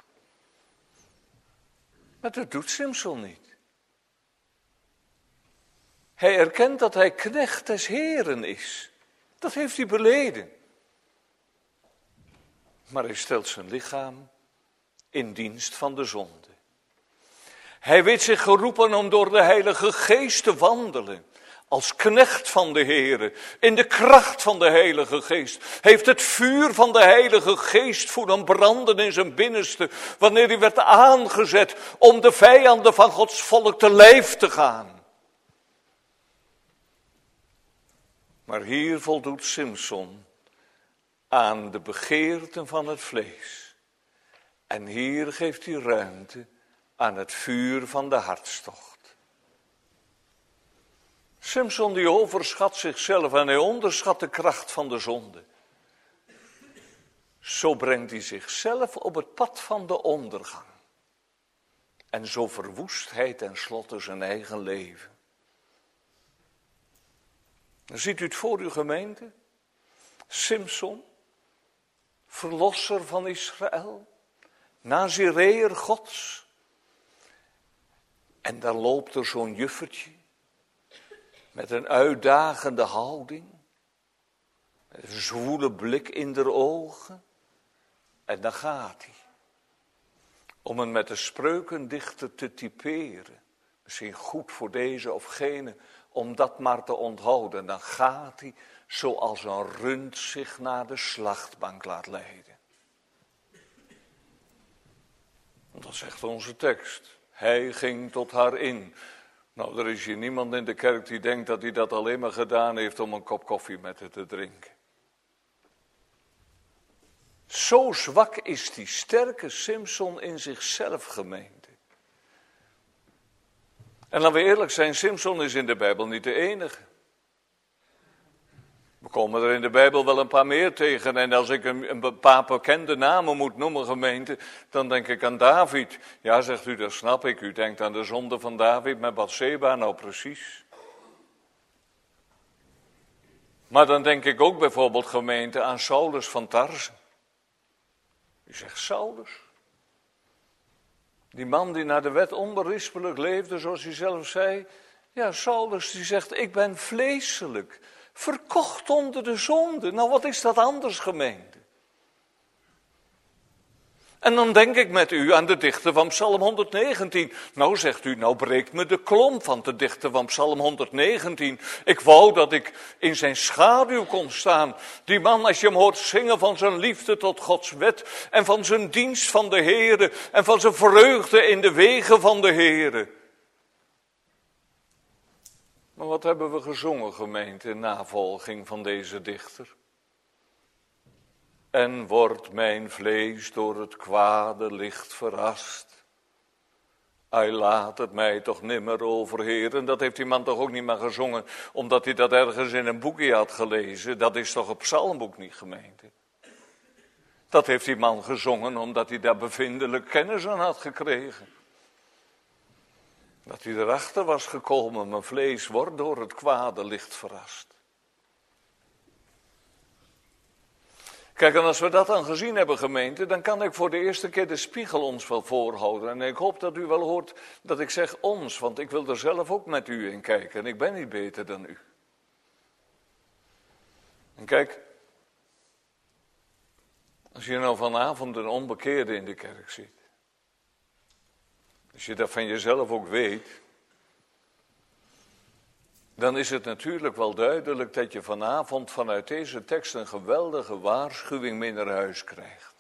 Maar dat doet Simson niet. Hij erkent dat hij knecht des Heren is. Dat heeft hij beleden. Maar hij stelt zijn lichaam in dienst van de zonde. Hij weet zich geroepen om door de Heilige Geest te wandelen. Als knecht van de Heere, in de kracht van de Heilige Geest. Heeft het vuur van de Heilige Geest voelen branden in zijn binnenste. Wanneer hij werd aangezet om de vijanden van Gods volk te lijf te gaan. Maar hier voldoet Simson aan de begeerten van het vlees. En hier geeft hij ruimte aan het vuur van de hartstocht. Simson die overschat zichzelf en hij onderschat de kracht van de zonde. Zo brengt hij zichzelf op het pad van de ondergang. En zo verwoest hij tenslotte zijn eigen leven. Dan ziet u het voor uw gemeente. Simson, verlosser van Israël, Nazireër Gods. En dan loopt er zo'n juffertje. Met een uitdagende houding. Met een zwoele blik in de ogen. En dan gaat hij. Om hem met de spreukendichter te typeren. Misschien goed voor deze of gene. Om dat maar te onthouden. Dan gaat hij zoals een rund zich naar de slachtbank laat leiden. Dat zegt onze tekst. Hij ging tot haar in. Nou, er is hier niemand in de kerk die denkt dat hij dat alleen maar gedaan heeft om een kop koffie met haar te drinken. Zo zwak is die sterke Simson in zichzelf, gemeente. En laten we eerlijk zijn, Simson is in de Bijbel niet de enige. We komen er in de Bijbel wel een paar meer tegen. En als ik een, een paar bekende namen moet noemen, gemeente, dan denk ik aan David. Ja, zegt u, dat snap ik. U denkt aan de zonde van David met Bathseba, nou precies. Maar dan denk ik ook bijvoorbeeld, gemeente, aan Saulus van Tarse. U zegt Saulus. Die man die naar de wet onberispelijk leefde, zoals hij zelf zei. Ja, Saulus die zegt, ik ben vleeselijk. Verkocht onder de zonde. Nou, wat is dat anders, gemeente? En dan denk ik met u aan de dichter van Psalm honderdnegentien. Nou, zegt u, nou breekt me de klomp van de dichter van Psalm honderdnegentien. Ik wou dat ik in zijn schaduw kon staan. Die man, als je hem hoort zingen van zijn liefde tot Gods wet. En van zijn dienst van de Heere. En van zijn vreugde in de wegen van de Heere. Maar wat hebben we gezongen, gemeente, in navolging van deze dichter? En wordt mijn vlees door het kwade licht verrast. Hij laat het mij toch nimmer overheersen. Dat heeft die man toch ook niet maar gezongen, omdat hij dat ergens in een boekje had gelezen. Dat is toch een psalmboek niet, gemeente? Dat heeft die man gezongen, omdat hij daar bevindelijk kennis aan had gekregen. Dat hij erachter was gekomen, mijn vlees wordt door het kwade licht verrast. Kijk, en als we dat dan gezien hebben, gemeente, dan kan ik voor de eerste keer de spiegel ons wel voorhouden. En ik hoop dat u wel hoort dat ik zeg ons, want ik wil er zelf ook met u in kijken. En ik ben niet beter dan u. En kijk, als je nou vanavond een onbekeerde in de kerk ziet. Als je dat van jezelf ook weet, dan is het natuurlijk wel duidelijk dat je vanavond vanuit deze tekst een geweldige waarschuwing mee naar huis krijgt.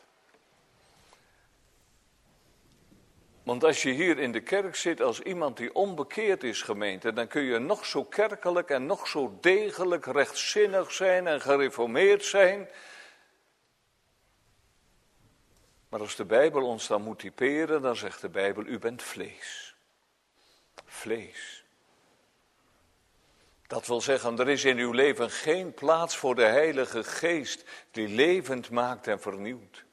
Want als je hier in de kerk zit als iemand die onbekeerd is, gemeente, dan kun je nog zo kerkelijk en nog zo degelijk rechtzinnig zijn en gereformeerd zijn. Maar als de Bijbel ons dan moet typeren, dan zegt de Bijbel, u bent vlees. Vlees. Dat wil zeggen, er is in uw leven geen plaats voor de Heilige Geest die levend maakt en vernieuwt.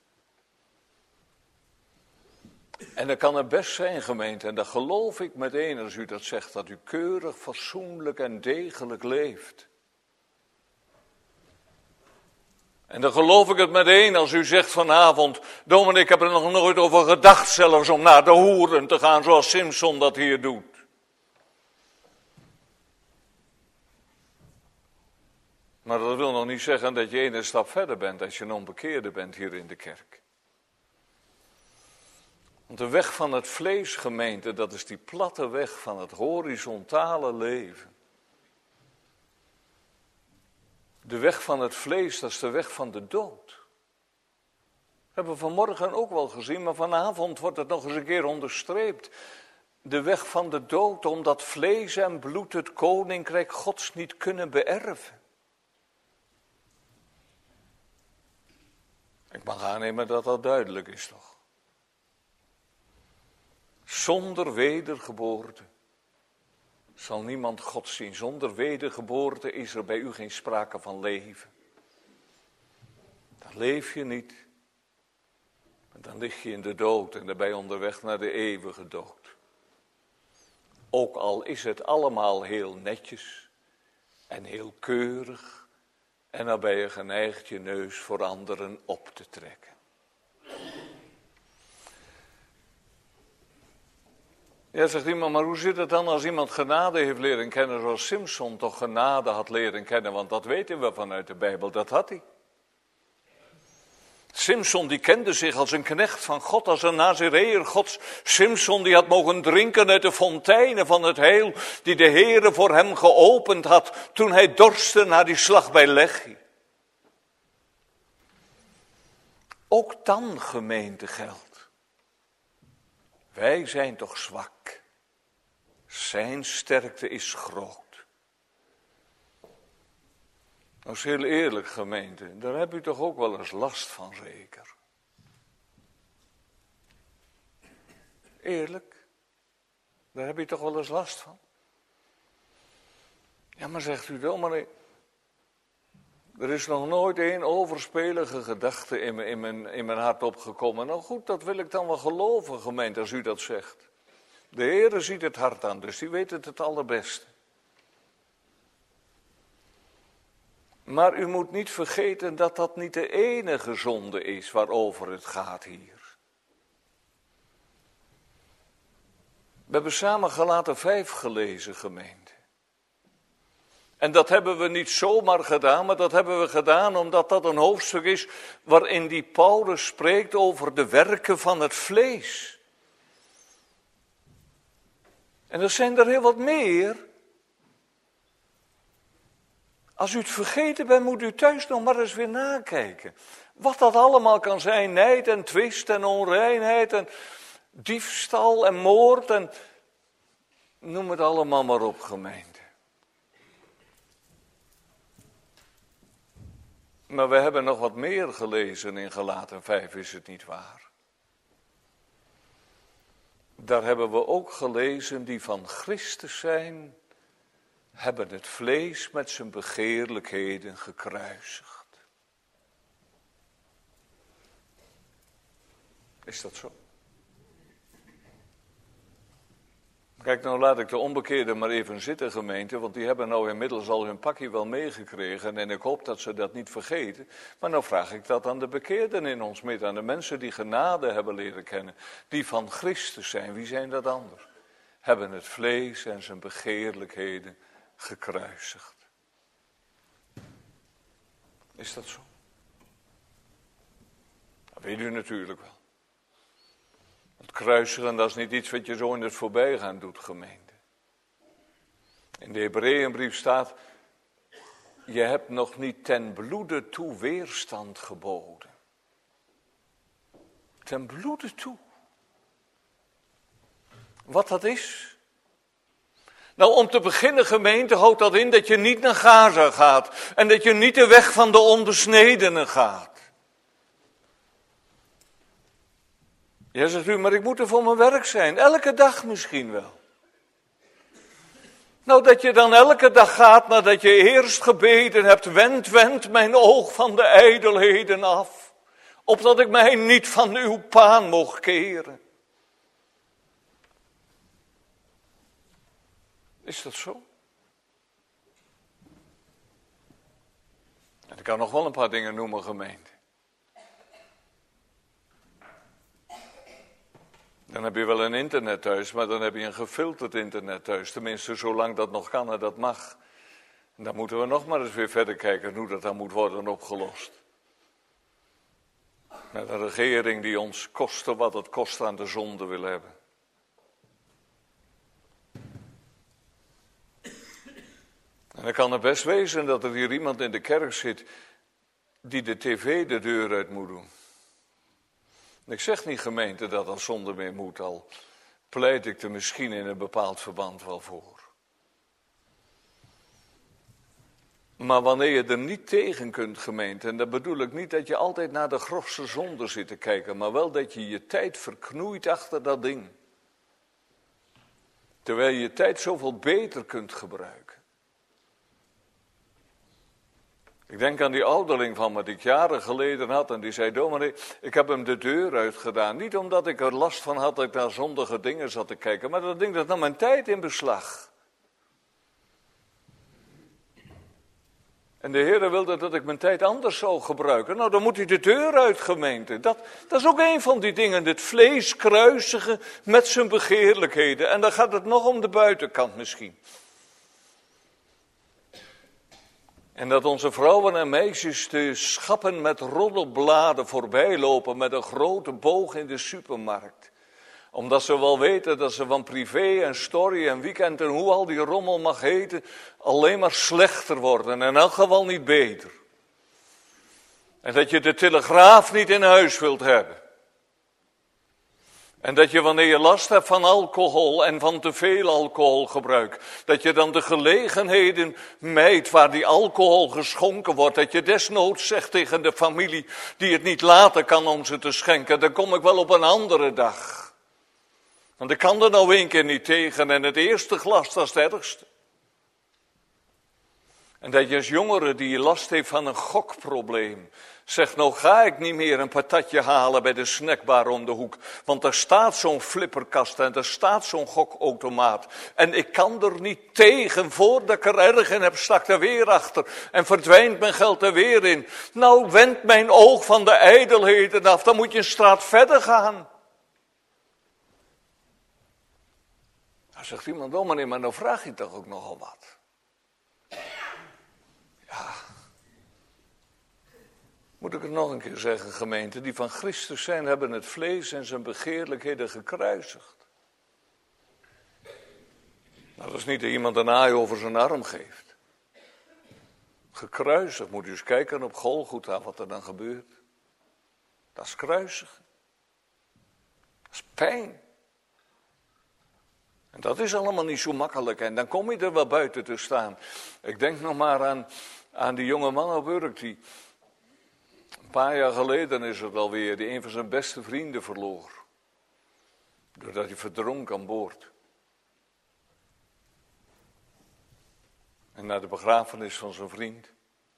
En dat kan het best zijn, gemeente, en dat geloof ik meteen als u dat zegt, dat u keurig, fatsoenlijk en degelijk leeft. En dan geloof ik het meteen als u zegt vanavond, dominee, ik heb er nog nooit over gedacht zelfs om naar de hoeren te gaan zoals Simson dat hier doet. Maar dat wil nog niet zeggen dat je één stap verder bent als je een onbekeerde bent hier in de kerk. Want de weg van het vlees, gemeente, dat is die platte weg van het horizontale leven. De weg van het vlees, dat is de weg van de dood. Dat hebben we vanmorgen ook wel gezien, maar vanavond wordt het nog eens een keer onderstreept. De weg van de dood, omdat vlees en bloed het koninkrijk Gods niet kunnen beërven. Ik mag aannemen dat dat duidelijk is, toch? Zonder wedergeboorte zal niemand God zien. Zonder wedergeboorte is er bij u geen sprake van leven. Dan leef je niet. Dan lig je in de dood en dan ben je onderweg naar de eeuwige dood. Ook al is het allemaal heel netjes en heel keurig. En dan ben je geneigd je neus voor anderen op te trekken. Ja, zegt iemand, maar hoe zit het dan als iemand genade heeft leren kennen, zoals Simson toch genade had leren kennen? Want dat weten we vanuit de Bijbel, dat had hij. Simson die kende zich als een knecht van God, als een Nazireër Gods. Simson die had mogen drinken uit de fonteinen van het heil, die de Heere voor hem geopend had, toen hij dorstte na die slag bij Lechi. Ook dan, gemeente, geldt. Wij zijn toch zwak. Zijn sterkte is groot. Nou is heel eerlijk, gemeente, daar heb u toch ook wel eens last van, zeker? Eerlijk, daar heb je toch wel eens last van? Ja, maar zegt u wel, maar er is nog nooit één overspelige gedachte in mijn, in, mijn, in mijn hart opgekomen. Nou goed, dat wil ik dan wel geloven, gemeente, als u dat zegt. De Heere ziet het hart aan, dus die weet het het allerbeste. Maar u moet niet vergeten dat dat niet de enige zonde is waarover het gaat hier. We hebben samen Galaten vijf gelezen, gemeente. En dat hebben we niet zomaar gedaan, maar dat hebben we gedaan omdat dat een hoofdstuk is waarin die Paulus spreekt over de werken van het vlees. En er zijn er heel wat meer. Als u het vergeten bent, moet u thuis nog maar eens weer nakijken. Wat dat allemaal kan zijn, nijd en twist en onreinheid en diefstal en moord en noem het allemaal maar op, gemeente. Maar we hebben nog wat meer gelezen in Galaten vijf, is het niet waar? Daar hebben we ook gelezen, die van Christus zijn, hebben het vlees met zijn begeerlijkheden gekruisigd. Is dat zo? Kijk, nou laat ik de onbekeerden maar even zitten, gemeente, want die hebben nou inmiddels al hun pakje wel meegekregen en ik hoop dat ze dat niet vergeten. Maar nou vraag ik dat aan de bekeerden in ons midden, aan de mensen die genade hebben leren kennen, die van Christus zijn. Wie zijn dat anders? Hebben het vlees en zijn begeerlijkheden gekruisigd. Is dat zo? Dat weet u natuurlijk wel. Het kruisigen, dat is niet iets wat je zo in het voorbijgaan doet, gemeente. In de Hebreeënbrief staat, je hebt nog niet ten bloede toe weerstand geboden. Ten bloede toe. Wat dat is? Nou, om te beginnen, gemeente, houdt dat in dat je niet naar Gaza gaat. En dat je niet de weg van de ondersnedenen gaat. Ja, zegt u, maar ik moet er voor mijn werk zijn. Elke dag misschien wel. Nou, dat je dan elke dag gaat nadat je eerst gebeden hebt. Wend, wend mijn oog van de ijdelheden af. Opdat ik mij niet van uw paan mocht keren. Is dat zo? En ik kan nog wel een paar dingen noemen, gemeente. Dan heb je wel een internet thuis, maar dan heb je een gefilterd internet thuis. Tenminste, zolang dat nog kan en dat mag. En dan moeten we nog maar eens weer verder kijken hoe dat dan moet worden opgelost. Met een regering die ons koste wat het kost aan de zonde wil hebben. En dan kan het best wezen dat er hier iemand in de kerk zit die de tv de deur uit moet doen. Ik zeg niet gemeente dat dat zonder meer moet, al pleit ik er misschien in een bepaald verband wel voor. Maar wanneer je er niet tegen kunt, gemeente, en dan bedoel ik niet dat je altijd naar de grofste zonde zit te kijken, maar wel dat je je tijd verknoeit achter dat ding. Terwijl je je tijd zoveel beter kunt gebruiken. Ik denk aan die ouderling van me die ik jaren geleden had en die zei, dominee, ik heb hem de deur uitgedaan. Niet omdat ik er last van had dat ik naar zondige dingen zat te kijken, maar dat ding dat nam mijn tijd in beslag. En de Heer wilde dat ik mijn tijd anders zou gebruiken. Nou, dan moet hij de deur uit, gemeente. Dat, dat is ook een van die dingen, het vlees kruisigen met zijn begeerlijkheden. En dan gaat het nog om de buitenkant misschien. En dat onze vrouwen en meisjes de schappen met roddelbladen voorbij lopen met een grote boog in de supermarkt. Omdat ze wel weten dat ze van privé en story en weekend en hoe al die rommel mag heten, alleen maar slechter worden en in elk geval niet beter. En dat je de telegraaf niet in huis wilt hebben. En dat je wanneer je last hebt van alcohol en van te veel alcoholgebruik, dat je dan de gelegenheden mijdt waar die alcohol geschonken wordt, dat je desnoods zegt tegen de familie die het niet laten kan om ze te schenken, dan kom ik wel op een andere dag. Want ik kan er nou één keer niet tegen en het eerste glas, dat is het ergste. En dat je als jongere die last heeft van een gokprobleem, zegt, nou ga ik niet meer een patatje halen bij de snackbar om de hoek. Want daar staat zo'n flipperkast en daar staat zo'n gokautomaat. En ik kan er niet tegen, voordat ik er erg in heb, sta ik er weer achter. En verdwijnt mijn geld er weer in. Nou, wend mijn oog van de ijdelheden af, dan moet je een straat verder gaan. Dan zegt iemand, oh meneer, maar nou vraag je toch ook nogal wat. Ja. Moet ik het nog een keer zeggen, gemeente, die van Christus zijn, hebben het vlees en zijn begeerlijkheden gekruisigd. Nou, dat is niet dat iemand een aai over zijn arm geeft. Gekruisigd, moet u eens kijken op Golgotha wat er dan gebeurt. Dat is kruisigen. Dat is pijn. En dat is allemaal niet zo makkelijk en dan kom je er wel buiten te staan. Ik denk nog maar aan, aan die jonge man op Urk die een paar jaar geleden is het alweer, die een van zijn beste vrienden verloor. Doordat hij verdronk aan boord. En na de begrafenis van zijn vriend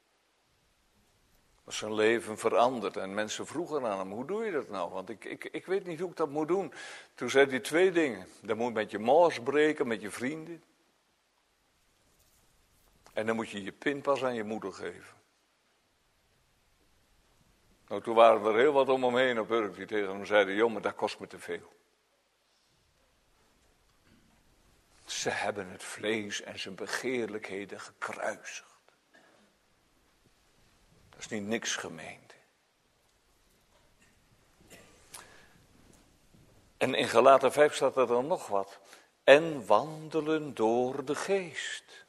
was zijn leven veranderd. En mensen vroegen aan hem, hoe doe je dat nou? Want ik, ik, ik weet niet hoe ik dat moet doen. Toen zei hij twee dingen. Dan moet je met je mors breken, met je vrienden. En dan moet je je pinpas aan je moeder geven. Nou, toen waren er heel wat om hem heen op Urk die tegen hem zeiden, joh, maar dat kost me te veel. Ze hebben het vlees en zijn begeerlijkheden gekruisigd. Dat is niet niks, gemeente. En in Galaten vijf staat er dan nog wat. En wandelen door de geest.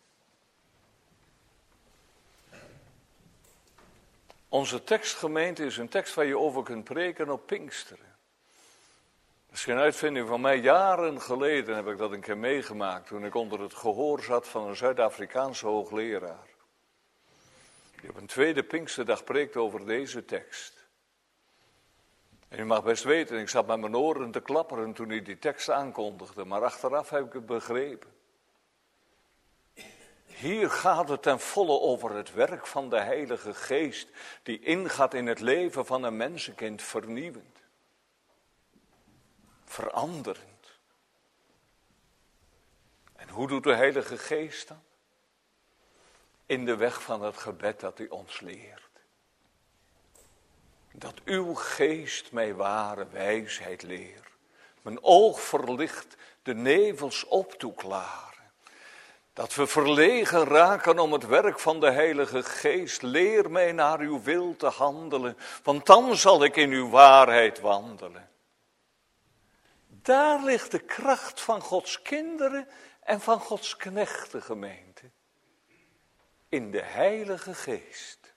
Onze tekstgemeente is een tekst waar je over kunt preken op Pinksteren. Dat is geen uitvinding van mij. Jaren geleden heb ik dat een keer meegemaakt, toen ik onder het gehoor zat van een Zuid-Afrikaanse hoogleraar. Die op een tweede Pinksterdag preekt over deze tekst. En u mag best weten, ik zat met mijn oren te klapperen toen hij die tekst aankondigde, maar achteraf heb ik het begrepen. Hier gaat het ten volle over het werk van de Heilige Geest, die ingaat in het leven van een mensenkind, vernieuwend, veranderend. En hoe doet de Heilige Geest dat? In de weg van het gebed dat hij ons leert. Dat uw geest mij ware wijsheid leert. Mijn oog verlicht, de nevels optoeklaren. Dat we verlegen raken om het werk van de Heilige Geest. Leer mij naar uw wil te handelen, want dan zal ik in uw waarheid wandelen. Daar ligt de kracht van Gods kinderen en van Gods knechten, gemeente. In de Heilige Geest.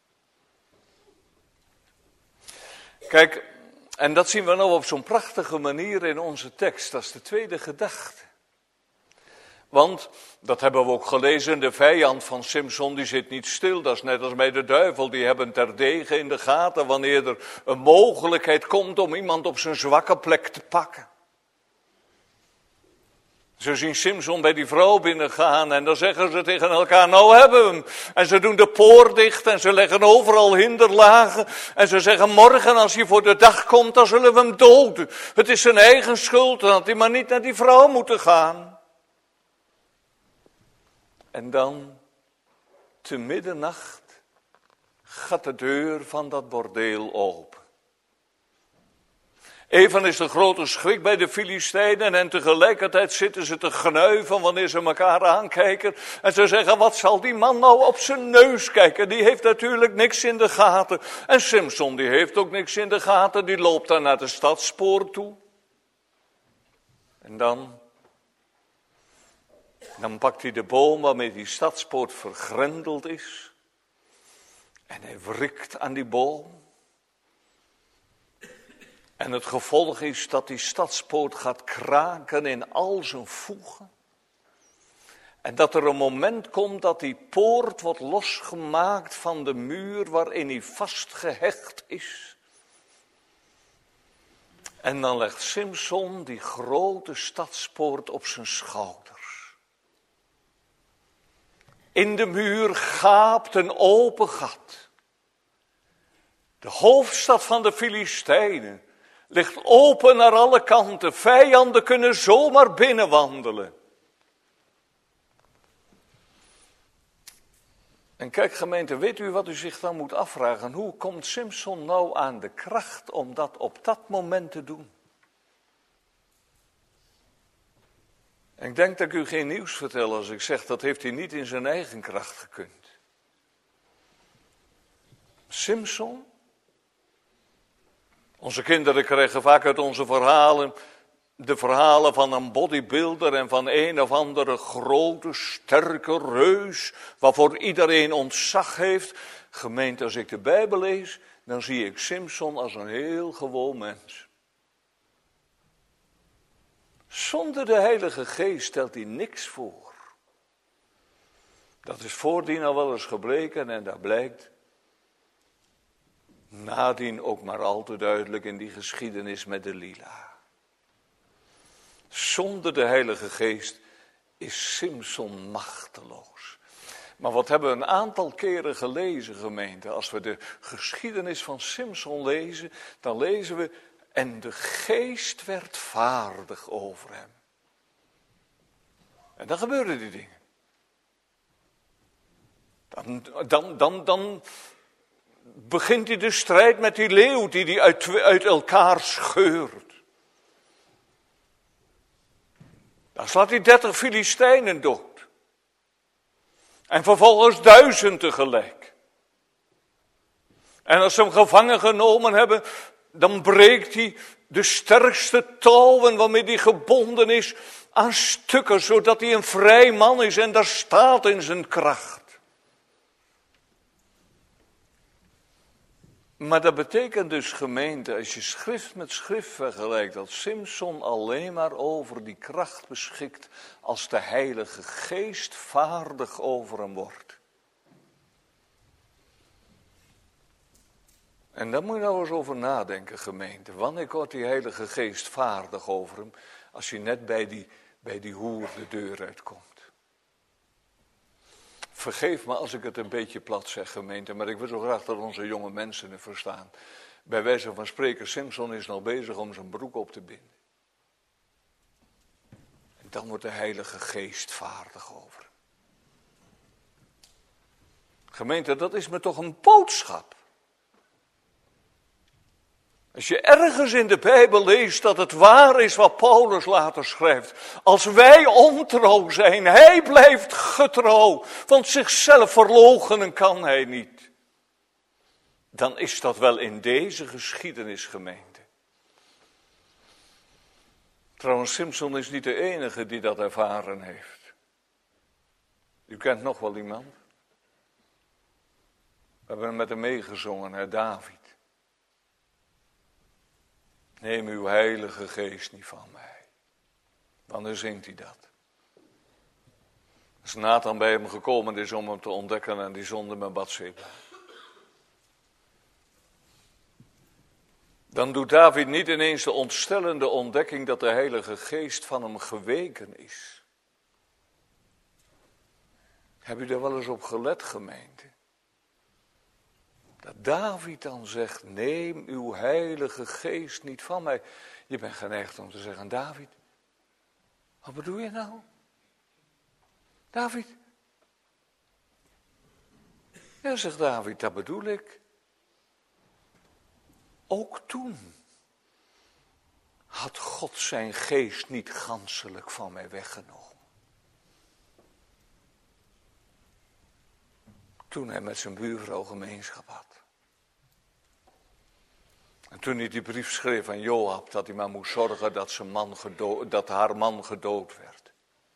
Kijk, en dat zien we nou op zo'n prachtige manier in onze tekst. Dat is de tweede gedachte. Want, dat hebben we ook gelezen, de vijand van Simson die zit niet stil. Dat is net als bij de duivel, die hebben terdege in de gaten wanneer er een mogelijkheid komt om iemand op zijn zwakke plek te pakken. Ze zien Simson bij die vrouw binnengaan en dan zeggen ze tegen elkaar, nou hebben we hem. En ze doen de poort dicht en ze leggen overal hinderlagen. En ze zeggen, morgen als hij voor de dag komt, dan zullen we hem doden. Het is zijn eigen schuld, dan had hij maar niet naar die vrouw moeten gaan. En dan, te middernacht, gaat de deur van dat bordeel open. Even is de grote schrik bij de Filistijnen en tegelijkertijd zitten ze te gnuiven wanneer ze elkaar aankijken. En ze zeggen, wat zal die man nou op zijn neus kijken? Die heeft natuurlijk niks in de gaten. En Simson die heeft ook niks in de gaten, die loopt dan naar de stadspoort toe. En dan, dan pakt hij de boom waarmee die stadspoort vergrendeld is. En hij wrikt aan die boom. En het gevolg is dat die stadspoort gaat kraken in al zijn voegen. En dat er een moment komt dat die poort wordt losgemaakt van de muur waarin hij vastgehecht is. En dan legt Simson die grote stadspoort op zijn schouders. In de muur gaapt een open gat. De hoofdstad van de Filistijnen ligt open naar alle kanten. Vijanden kunnen zomaar binnenwandelen. En kijk gemeente, weet u wat u zich dan moet afvragen? Hoe komt Simson nou aan de kracht om dat op dat moment te doen? En ik denk dat ik u geen nieuws vertel als ik zeg, dat heeft hij niet in zijn eigen kracht gekund. Simson? Onze kinderen krijgen vaak uit onze verhalen de verhalen van een bodybuilder en van een of andere grote, sterke reus, waarvoor iedereen ontzag heeft. Gemeente, als ik de Bijbel lees, dan zie ik Simson als een heel gewoon mens. Zonder de Heilige Geest stelt hij niks voor. Dat is voordien al wel eens gebleken en dat blijkt nadien ook maar al te duidelijk in die geschiedenis met de Lila. Zonder de Heilige Geest is Simson machteloos. Maar wat hebben we een aantal keren gelezen, gemeente? Als we de geschiedenis van Simson lezen, dan lezen we, en de Geest werd vaardig over hem. En dan gebeuren die dingen. Dan, dan, dan, dan begint hij de strijd met die leeuw die hij uit, uit elkaar scheurt. Dan slaat hij dertig Filistijnen dood. En vervolgens duizend tegelijk. En als ze hem gevangen genomen hebben, dan breekt hij de sterkste touwen waarmee hij gebonden is aan stukken, zodat hij een vrij man is en daar staat in zijn kracht. Maar dat betekent dus, gemeente, als je schrift met schrift vergelijkt, dat Simson alleen maar over die kracht beschikt als de Heilige Geest vaardig over hem wordt. En daar moet je nou eens over nadenken, gemeente. Wanneer wordt die Heilige Geest vaardig over hem, als je net bij die, bij die hoer de deur uitkomt? Vergeef me als ik het een beetje plat zeg, gemeente, maar ik wil zo graag dat onze jonge mensen het verstaan. Bij wijze van spreken, Simson is nog bezig om zijn broek op te binden. En dan wordt de Heilige Geest vaardig over hem. Gemeente, dat is me toch een boodschap. Als je ergens in de Bijbel leest dat het waar is wat Paulus later schrijft. Als wij ontrouw zijn, hij blijft getrouw. Want zichzelf verloochenen kan hij niet. Dan is dat wel in deze geschiedenisgemeente. Trouwens, Simson is niet de enige die dat ervaren heeft. U kent nog wel iemand. We hebben met hem meegezongen, hè, David. Neem uw heilige geest niet van mij. Wanneer zingt hij dat? Als Nathan bij hem gekomen is om hem te ontdekken en die zonde met Batseba. Dan doet David niet ineens de ontstellende ontdekking dat de Heilige Geest van hem geweken is. Heb u daar wel eens op gelet, gemeente? Dat David dan zegt, neem uw Heilige Geest niet van mij. Je bent geneigd om te zeggen, David, wat bedoel je nou? David? Ja, zegt David, dat bedoel ik. Ook toen had God zijn geest niet ganselijk van mij weggenomen. Toen hij met zijn buurvrouw gemeenschap had. En toen hij die brief schreef aan Joab, dat hij maar moest zorgen dat, zijn man gedood, dat haar man gedood werd.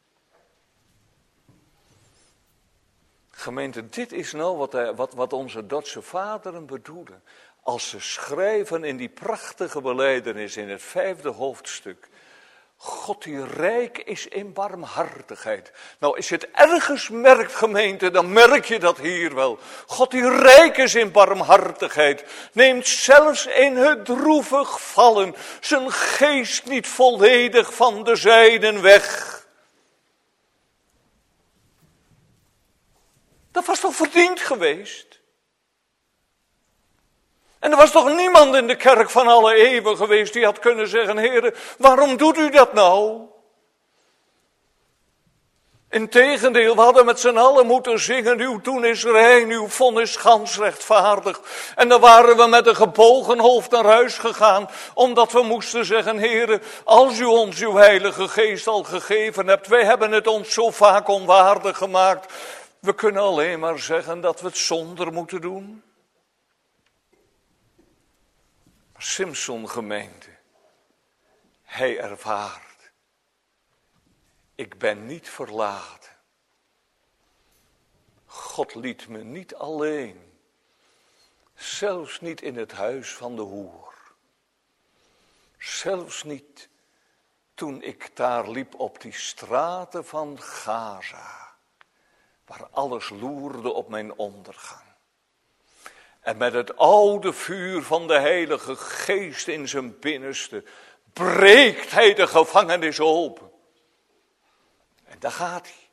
Gemeente, dit is nou wat, hij, wat, wat onze Duitse vaderen bedoelen. Als ze schrijven in die prachtige belijdenis in het vijfde hoofdstuk. God die rijk is in barmhartigheid. Nou, als je het ergens merkt, gemeente, dan merk je dat hier wel. God die rijk is in barmhartigheid, neemt zelfs in het droevig vallen zijn geest niet volledig van de zijden weg. Dat was toch verdiend geweest? En er was toch niemand in de kerk van alle eeuwen geweest die had kunnen zeggen, Heere, waarom doet u dat nou? Integendeel, we hadden met z'n allen moeten zingen, uw doen is rein, uw vonnis gans rechtvaardig. En dan waren we met een gebogen hoofd naar huis gegaan, omdat we moesten zeggen, Heere, als u ons uw Heilige Geest al gegeven hebt, wij hebben het ons zo vaak onwaardig gemaakt. We kunnen alleen maar zeggen dat we het zonder moeten doen. Simson, gemeente, hij ervaart, ik ben niet verlaten. God liet me niet alleen, zelfs niet in het huis van de hoer. Zelfs niet toen ik daar liep op die straten van Gaza, waar alles loerde op mijn ondergang. En met het oude vuur van de Heilige Geest in zijn binnenste breekt hij de gevangenis open. En daar gaat hij.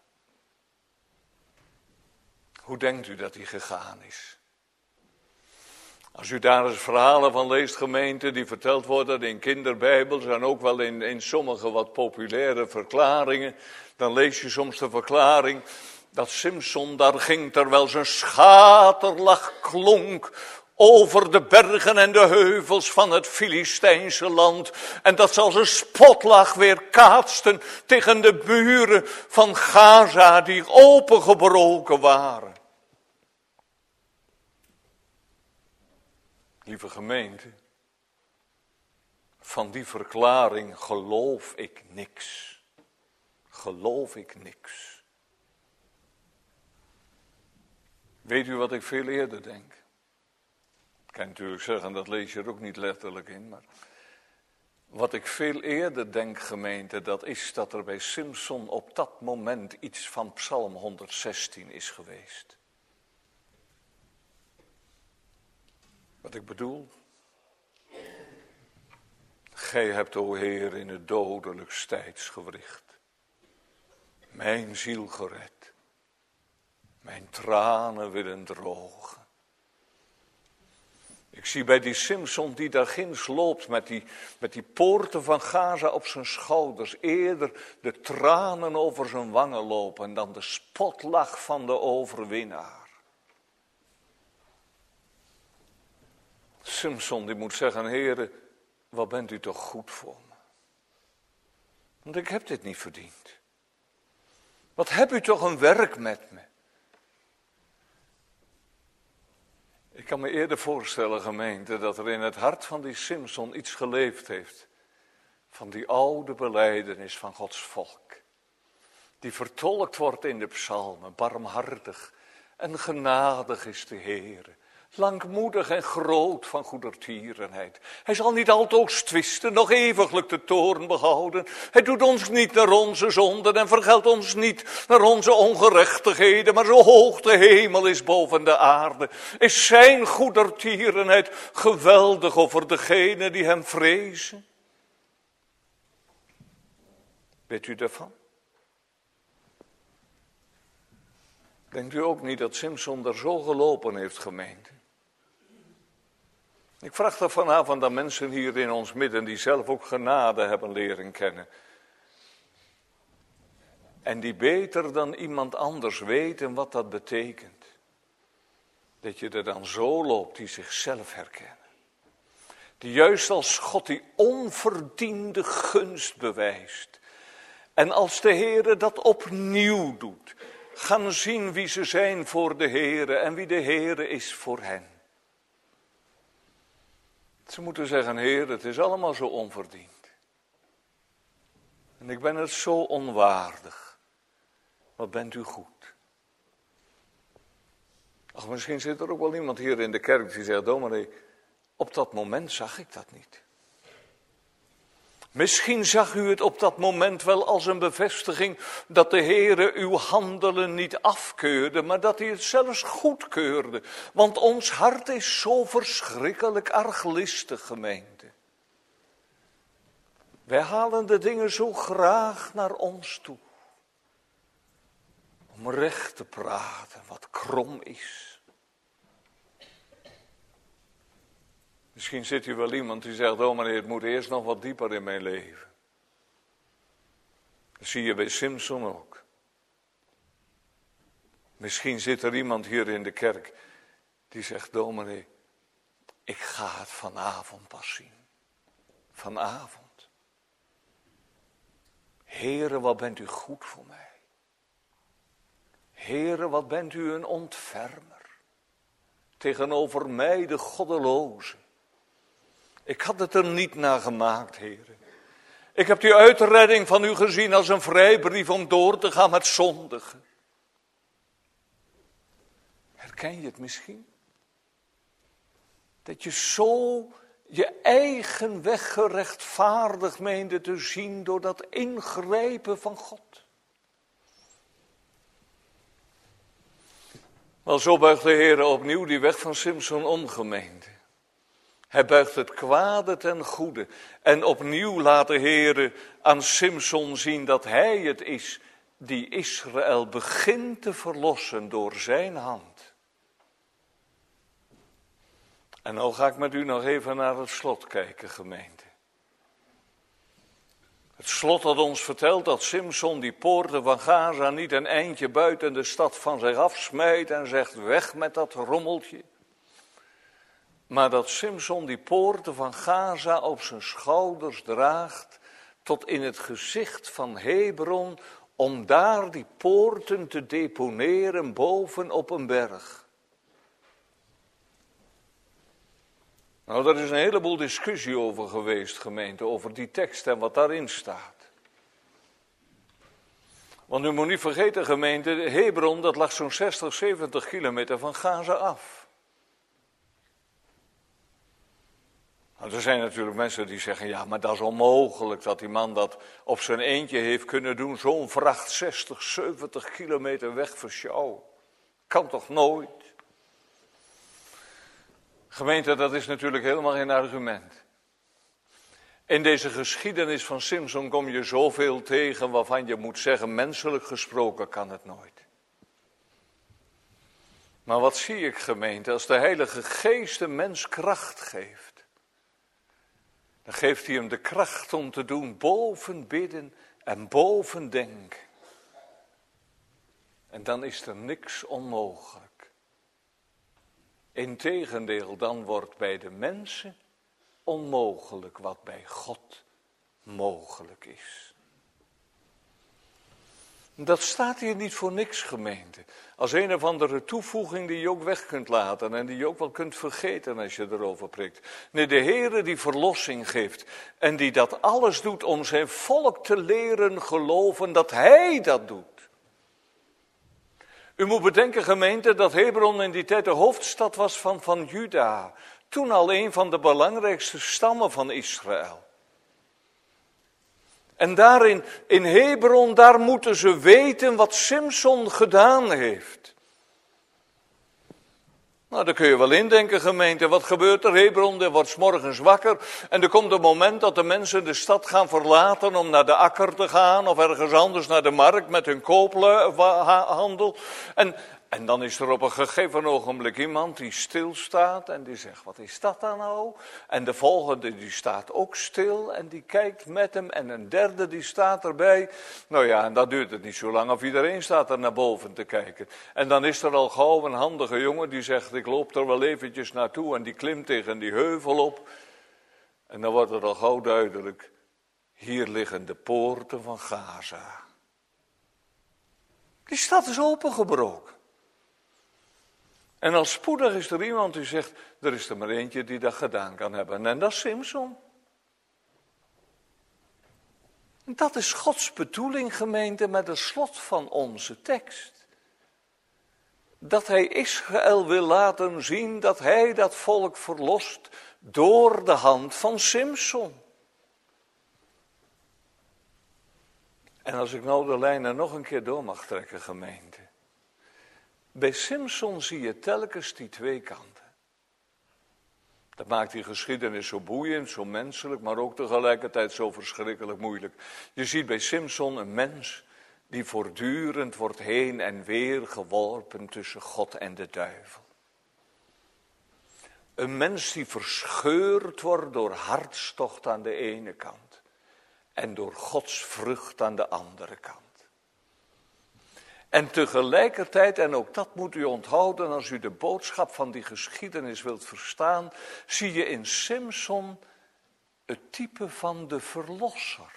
Hoe denkt u dat hij gegaan is? Als u daar eens verhalen van leest, gemeente, die verteld worden in kinderbijbels en ook wel in, in sommige wat populaire verklaringen, dan lees je soms de verklaring dat Simson daar ging terwijl zijn schaterlach klonk over de bergen en de heuvels van het Filistijnse land. En dat ze als een spotlach weer kaatsten tegen de muren van Gaza die opengebroken waren. Lieve gemeente, van die verklaring geloof ik niks. Geloof ik niks. Weet u wat ik veel eerder denk? Ik kan natuurlijk zeggen, dat lees je er ook niet letterlijk in, maar wat ik veel eerder denk, gemeente, dat is dat er bij Simson op dat moment iets van Psalm honderdzestien is geweest. Wat ik bedoel? Gij hebt, o Heer, in het dodelijks tijdsgewricht mijn ziel gered. Mijn tranen willen drogen. Ik zie bij die Simson die daar ginds loopt met die, met die poorten van Gaza op zijn schouders. Eerder de tranen over zijn wangen lopen dan de spotlach van de overwinnaar. Simson die moet zeggen, Heere, wat bent u toch goed voor me? Want ik heb dit niet verdiend. Wat heb u toch een werk met me? Ik kan me eerder voorstellen, gemeente, dat er in het hart van die Simson iets geleefd heeft. Van die oude belijdenis van Gods volk. Die vertolkt wordt in de psalmen, barmhartig en genadig is de Heere. Langmoedig en groot van goedertierenheid. Hij zal niet altoos twisten, nog eeuwiglijk de toorn behouden. Hij doet ons niet naar onze zonden en vergeldt ons niet naar onze ongerechtigheden. Maar zo hoog de hemel is boven de aarde, is zijn goedertierenheid geweldig over degenen die hem vrezen. Weet u daarvan? Denkt u ook niet dat Simson daar zo gelopen heeft, gemeente? Ik vraag dat vanavond aan mensen hier in ons midden die zelf ook genade hebben leren kennen. En die beter dan iemand anders weten wat dat betekent. Dat je er dan zo loopt die zichzelf herkennen. Die juist als God die onverdiende gunst bewijst. En als de Heere dat opnieuw doet, gaan zien wie ze zijn voor de Heere en wie de Heere is voor hen. Ze moeten zeggen, Heer, het is allemaal zo onverdiend. En ik ben het zo onwaardig. Wat bent u goed. Ach, misschien zit er ook wel iemand hier in de kerk die zegt, dominee, op dat moment zag ik dat niet. Misschien zag u het op dat moment wel als een bevestiging dat de Heere uw handelen niet afkeurde, maar dat hij het zelfs goedkeurde. Want ons hart is zo verschrikkelijk arglistig, gemeente. Wij halen de dingen zo graag naar ons toe. Om recht te praten wat krom is. Misschien zit hier wel iemand die zegt, oh meneer, het moet eerst nog wat dieper in mijn leven. Dat zie je bij Simson ook. Misschien zit er iemand hier in de kerk die zegt, dominee, ik ga het vanavond pas zien. Vanavond. Heere, wat bent u goed voor mij. Heere, wat bent u een ontfermer. Tegenover mij de goddeloze. Ik had het er niet naar gemaakt, Heere. Ik heb die uitredding van u gezien als een vrijbrief om door te gaan met zondigen. Herken je het misschien? Dat je zo je eigen weg gerechtvaardigd meende te zien door dat ingrijpen van God. Wel, zo buigt de Heer opnieuw die weg van Simson om, gemeente. Hij buigt het kwade ten goede. En opnieuw laat de Heer aan Simson zien dat hij het is die Israël begint te verlossen door zijn hand. En nou ga ik met u nog even naar het slot kijken, gemeente. Het slot had ons verteld dat Simson die poorten van Gaza niet een eindje buiten de stad van zich afsmijt en zegt weg met dat rommeltje. Maar dat Simson die poorten van Gaza op zijn schouders draagt tot in het gezicht van Hebron om daar die poorten te deponeren boven op een berg. Nou, daar is een heleboel discussie over geweest, gemeente, over die tekst en wat daarin staat. Want u moet niet vergeten, gemeente, Hebron, dat lag zo'n zestig, zeventig kilometer van Gaza af. Nou, er zijn natuurlijk mensen die zeggen, ja, maar dat is onmogelijk dat die man dat op zijn eentje heeft kunnen doen. Zo'n vracht zestig, zeventig kilometer weg versjouwen. Kan toch nooit? Gemeente, dat is natuurlijk helemaal geen argument. In deze geschiedenis van Simson kom je zoveel tegen waarvan je moet zeggen, menselijk gesproken kan het nooit. Maar wat zie ik, gemeente, als de Heilige Geest de mens kracht geeft. Dan geeft hij hem de kracht om te doen boven bidden en boven denken. En dan is er niks onmogelijk. Integendeel, dan wordt bij de mensen onmogelijk wat bij God mogelijk is. Dat staat hier niet voor niks, gemeente. Als een of andere toevoeging die je ook weg kunt laten en die je ook wel kunt vergeten als je erover prikt. Nee, de Heere die verlossing geeft en die dat alles doet om zijn volk te leren geloven dat Hij dat doet. U moet bedenken, gemeente, dat Hebron in die tijd de hoofdstad was van, van Juda. Toen al een van de belangrijkste stammen van Israël. En daarin, in Hebron, daar moeten ze weten wat Simson gedaan heeft. Nou, daar kun je wel indenken, gemeente. Wat gebeurt er? Hebron, er wordt 's morgens wakker. En er komt een moment dat de mensen de stad gaan verlaten om naar de akker te gaan. Of ergens anders naar de markt met hun koophandel. En, en dan is er op een gegeven ogenblik iemand die stilstaat en die zegt, wat is dat dan nou? En de volgende die staat ook stil en die kijkt met hem. En een derde die staat erbij. Nou ja, en dat duurt het niet zo lang of iedereen staat er naar boven te kijken. En dan is er al gauw een handige jongen die zegt, ik loop er wel eventjes naartoe. En die klimt tegen die heuvel op. En dan wordt het al gauw duidelijk, hier liggen de poorten van Gaza. Die stad is opengebroken. En al spoedig is er iemand die zegt, er is er maar eentje die dat gedaan kan hebben. En dat is Simson. En dat is Gods bedoeling, gemeente, met het slot van onze tekst. Dat hij Israël wil laten zien dat hij dat volk verlost door de hand van Simson. En als ik nou de lijnen nog een keer door mag trekken, gemeente. Bij Simson zie je telkens die twee kanten. Dat maakt die geschiedenis zo boeiend, zo menselijk, maar ook tegelijkertijd zo verschrikkelijk moeilijk. Je ziet bij Simson een mens die voortdurend wordt heen en weer geworpen tussen God en de duivel. Een mens die verscheurd wordt door hartstocht aan de ene kant en door Gods vrucht aan de andere kant. En tegelijkertijd, en ook dat moet u onthouden als u de boodschap van die geschiedenis wilt verstaan, zie je in Simson het type van de verlosser.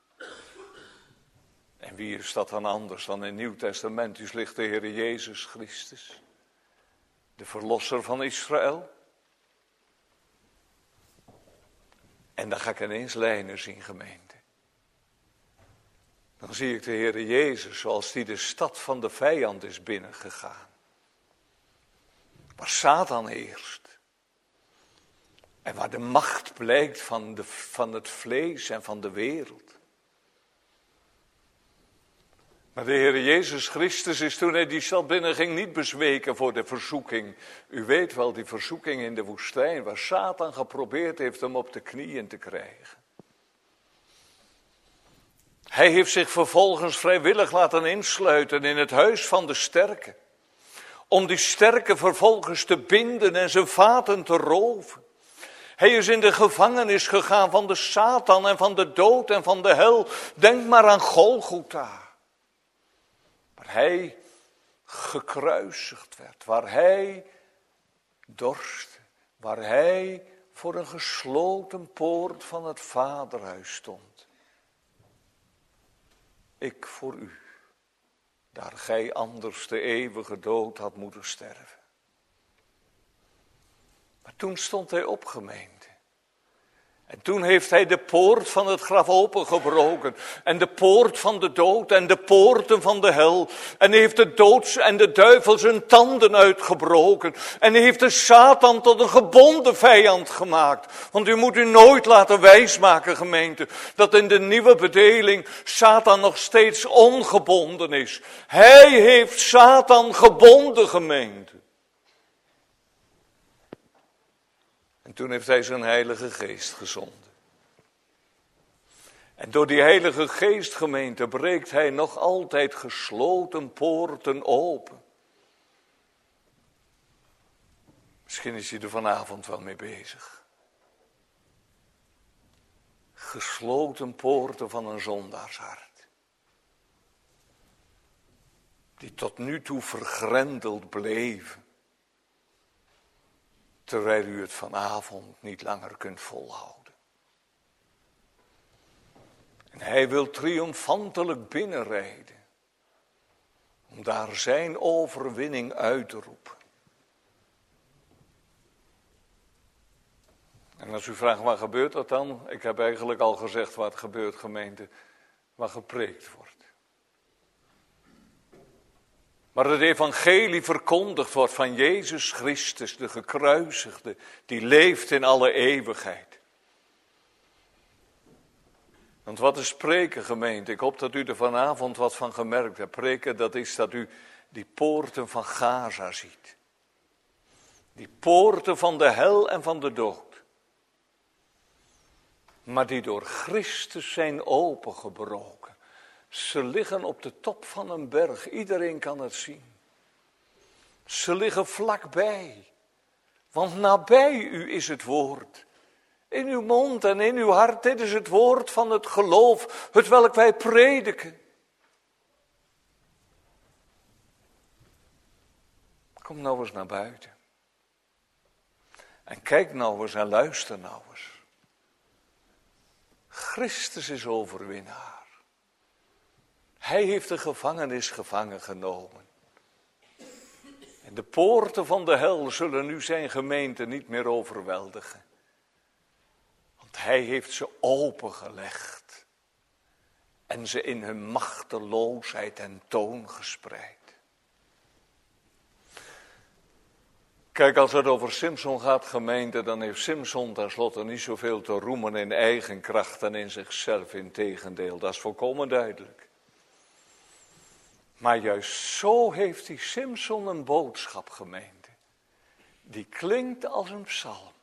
En wie is dat dan anders dan in het Nieuw Testament? Ligt de Heer Jezus Christus, de verlosser van Israël. En dan ga ik ineens lijnen zien, gemeente. Dan zie ik de Heer Jezus zoals die de stad van de vijand is binnengegaan. Waar Satan heerst. En waar de macht blijkt van, de, van het vlees en van de wereld. Maar de Heer Jezus Christus is toen hij die stad binnenging niet bezweken voor de verzoeking. U weet wel, die verzoeking in de woestijn waar Satan geprobeerd heeft hem op de knieën te krijgen. Hij heeft zich vervolgens vrijwillig laten insluiten in het huis van de sterke. Om die sterke vervolgens te binden en zijn vaten te roven. Hij is in de gevangenis gegaan van de Satan en van de dood en van de hel. Denk maar aan Golgotha. Waar hij gekruisigd werd. Waar hij dorst. Waar hij voor een gesloten poort van het vaderhuis stond. Ik voor u, daar gij anders de eeuwige dood had moeten sterven. Maar toen stond hij op, gemeente. En toen heeft hij de poort van het graf opengebroken. En de poort van de dood en de poorten van de hel. En hij heeft de doods en de duivel zijn tanden uitgebroken. En hij heeft de Satan tot een gebonden vijand gemaakt. Want u moet u nooit laten wijsmaken, gemeente, dat in de nieuwe bedeling Satan nog steeds ongebonden is. Hij heeft Satan gebonden, gemeente. En toen heeft hij zijn Heilige Geest gezonden. En door die Heilige Geest, gemeente, breekt hij nog altijd gesloten poorten open. Misschien is hij er vanavond wel mee bezig. Gesloten poorten van een zondaarshart. Die tot nu toe vergrendeld bleven. terwijl u het vanavond niet langer kunt volhouden. En hij wil triomfantelijk binnenrijden, om daar zijn overwinning uit te roepen. En als u vraagt, waar gebeurt dat dan? Ik heb eigenlijk al gezegd wat gebeurt, gemeente, waar gepreekt wordt. Maar het evangelie verkondigd wordt van Jezus Christus, de gekruisigde, die leeft in alle eeuwigheid. Want wat is preken, gemeente? Ik hoop dat u er vanavond wat van gemerkt hebt. Preken, dat is dat u die poorten van Gaza ziet. Die poorten van de hel en van de dood. Maar die door Christus zijn opengebroken. Ze liggen op de top van een berg, iedereen kan het zien. Ze liggen vlakbij, want nabij u is het woord. In uw mond en in uw hart, dit is het woord van het geloof, het welk wij prediken. Kom nou eens naar buiten. En kijk nou eens en luister nou eens. Christus is overwinnaar. Hij heeft de gevangenis gevangen genomen. En de poorten van de hel zullen nu zijn gemeente niet meer overweldigen. Want hij heeft ze opengelegd. En ze in hun machteloosheid tentoongespreid. Kijk, als het over Simson gaat, gemeente, dan heeft Simson tenslotte niet zoveel te roemen in eigen kracht en in zichzelf. Integendeel, dat is volkomen duidelijk. Maar juist zo heeft die Simson een boodschap, gemeente. Die klinkt als een psalm.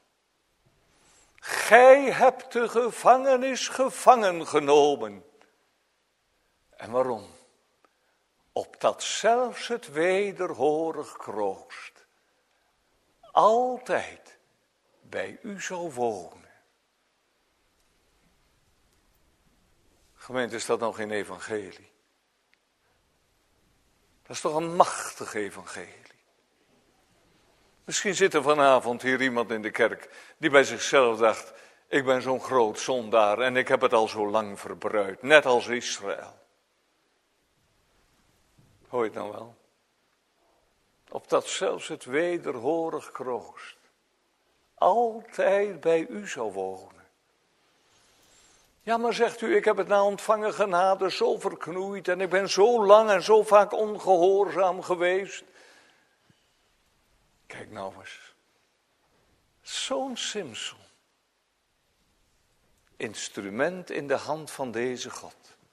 Gij hebt de gevangenis gevangen genomen. En waarom? Opdat zelfs het wederhorig kroost altijd bij u zou wonen. Gemeente, is dat nog geen evangelie? Dat is toch een machtig evangelie. Misschien zit er vanavond hier iemand in de kerk die bij zichzelf dacht, ik ben zo'n groot zondaar en ik heb het al zo lang verbruid, net als Israël. Hoor je het nou wel? Opdat zelfs het wederhorig kroost altijd bij u zou wonen. Ja, maar zegt u, ik heb het na ontvangen genade zo verknoeid en ik ben zo lang en zo vaak ongehoorzaam geweest. Kijk nou eens. Zo'n Simson. Instrument in de hand van deze God.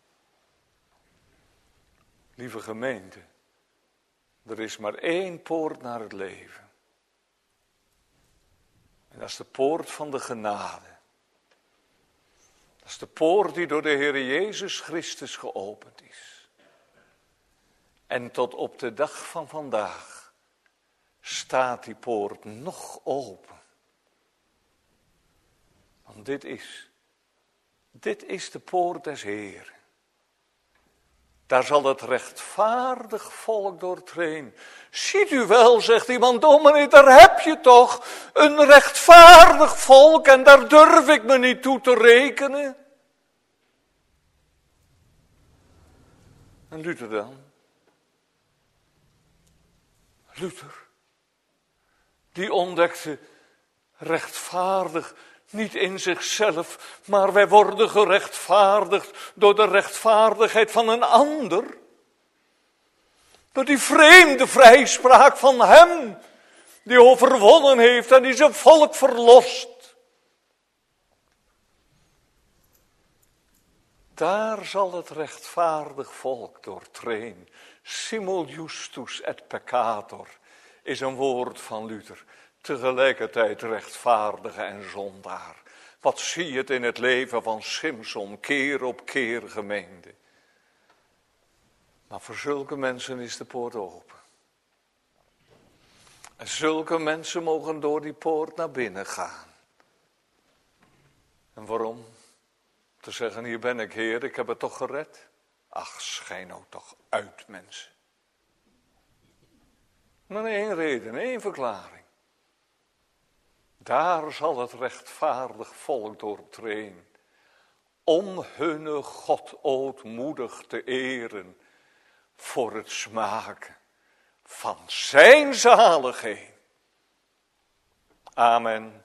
Lieve gemeente, er is maar één poort naar het leven. En dat is de poort van de genade. Dat is de poort die door de Heer Jezus Christus geopend is. En tot op de dag van vandaag staat die poort nog open. Want dit is, dit is de poort des Heeren. Daar zal het rechtvaardig volk doortreden. Ziet u wel, zegt iemand, dominee, daar heb je toch een rechtvaardig volk en daar durf ik me niet toe te rekenen. En Luther dan? Luther, die ontdekte rechtvaardig niet in zichzelf, maar wij worden gerechtvaardigd door de rechtvaardigheid van een ander. Door die vreemde vrijspraak van hem, die overwonnen heeft en die zijn volk verlost. Daar zal het rechtvaardig volk doortreden. Simul justus et peccator is een woord van Luther. Tegelijkertijd rechtvaardige en zondaar. Wat zie je het in het leven van Simson, keer op keer, gemeente. Maar voor zulke mensen is de poort open. En zulke mensen mogen door die poort naar binnen gaan. En waarom? Te zeggen, hier ben ik, Heer, ik heb het toch gered? Ach, schijn nou toch uit, mensen. Maar één reden, één verklaring. Daar zal het rechtvaardig volk doortreden, om hunne God ootmoedig te eren, voor het smaken van zijn zaligheid. Amen.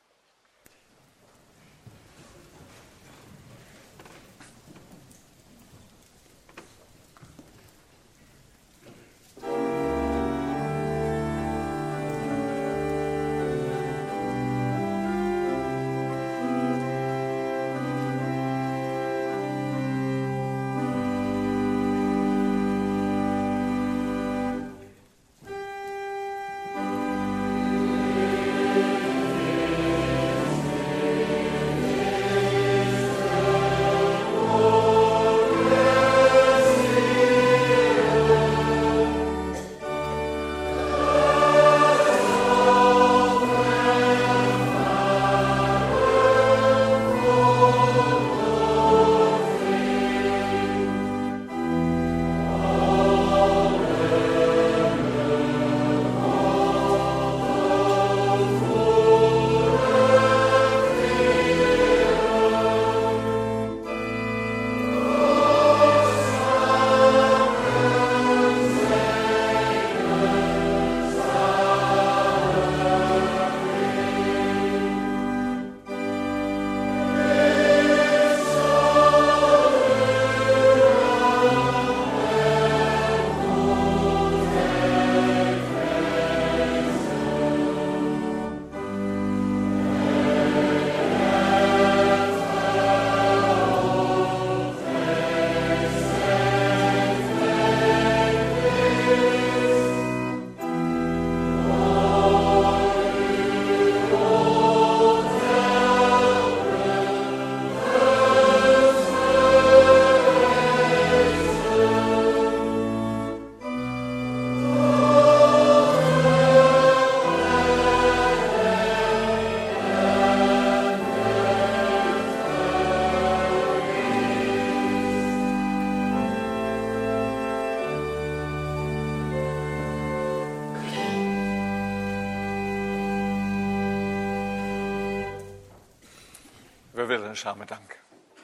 We willen samen danken.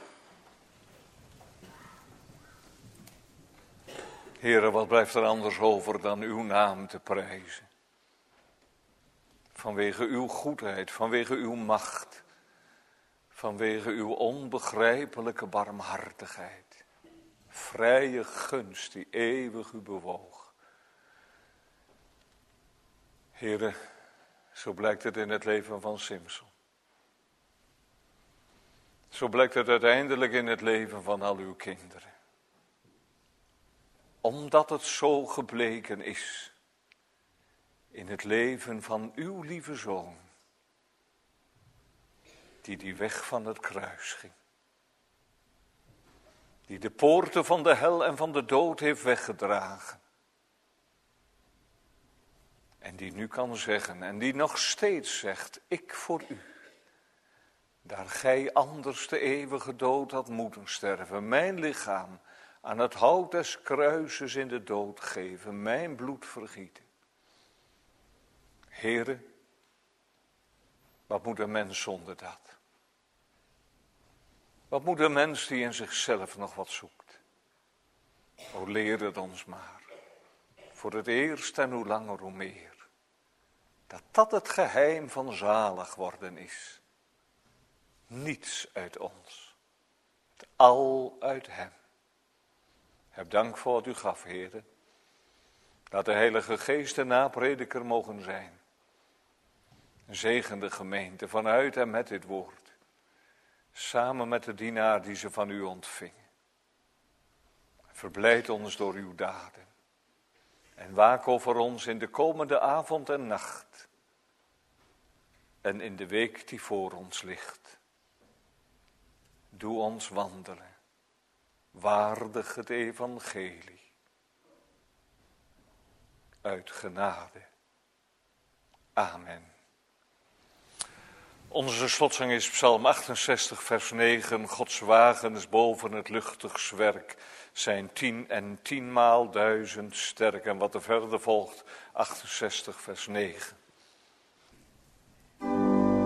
Heere, wat blijft er anders over dan uw naam te prijzen? Vanwege uw goedheid, vanwege uw macht, vanwege uw onbegrijpelijke barmhartigheid. Vrije gunst die eeuwig u bewoog. Heere, zo blijkt het in het leven van Simson. Zo blijkt het uiteindelijk in het leven van al uw kinderen. Omdat het zo gebleken is in het leven van uw lieve Zoon, die die weg van het kruis ging. Die de poorten van de hel en van de dood heeft weggedragen. En die nu kan zeggen, en die nog steeds zegt, ik voor u. Daar gij anders de eeuwige dood had moeten sterven, mijn lichaam aan het hout des kruises in de dood geven, mijn bloed vergieten. Heere, wat moet een mens zonder dat? Wat moet een mens die in zichzelf nog wat zoekt? O, leer het ons maar, voor het eerst en hoe langer hoe meer, dat dat het geheim van zalig worden is. Niets uit ons, het al uit hem. Heb dank voor wat u gaf, Heere. Laat de Heilige Geest de naprediker mogen zijn. Zegen de gemeente vanuit en met dit woord. Samen met de dienaar die ze van u ontvingen. Verblijd ons door uw daden. En waak over ons in de komende avond en nacht. En in de week die voor ons ligt. Doe ons wandelen, waardig het evangelie, uit genade. Amen. Onze slotzang is Psalm achtenzestig, vers negen. Gods wagens boven het luchtig zwerk zijn tien en tienmaal duizend sterk. En wat er verder volgt, achtenzestig, vers negen.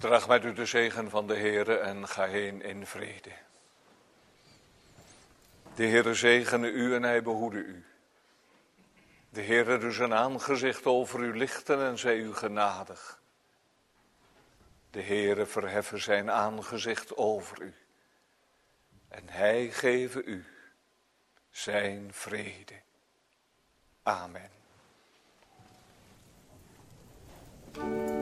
Draag met u de zegen van de Heere en ga heen in vrede. De Heere zegene u en hij behoede u. De Heere doet zijn aangezicht over u lichten en zij u genadig. De Heere verheffen zijn aangezicht over u. En hij geven u zijn vrede. Amen.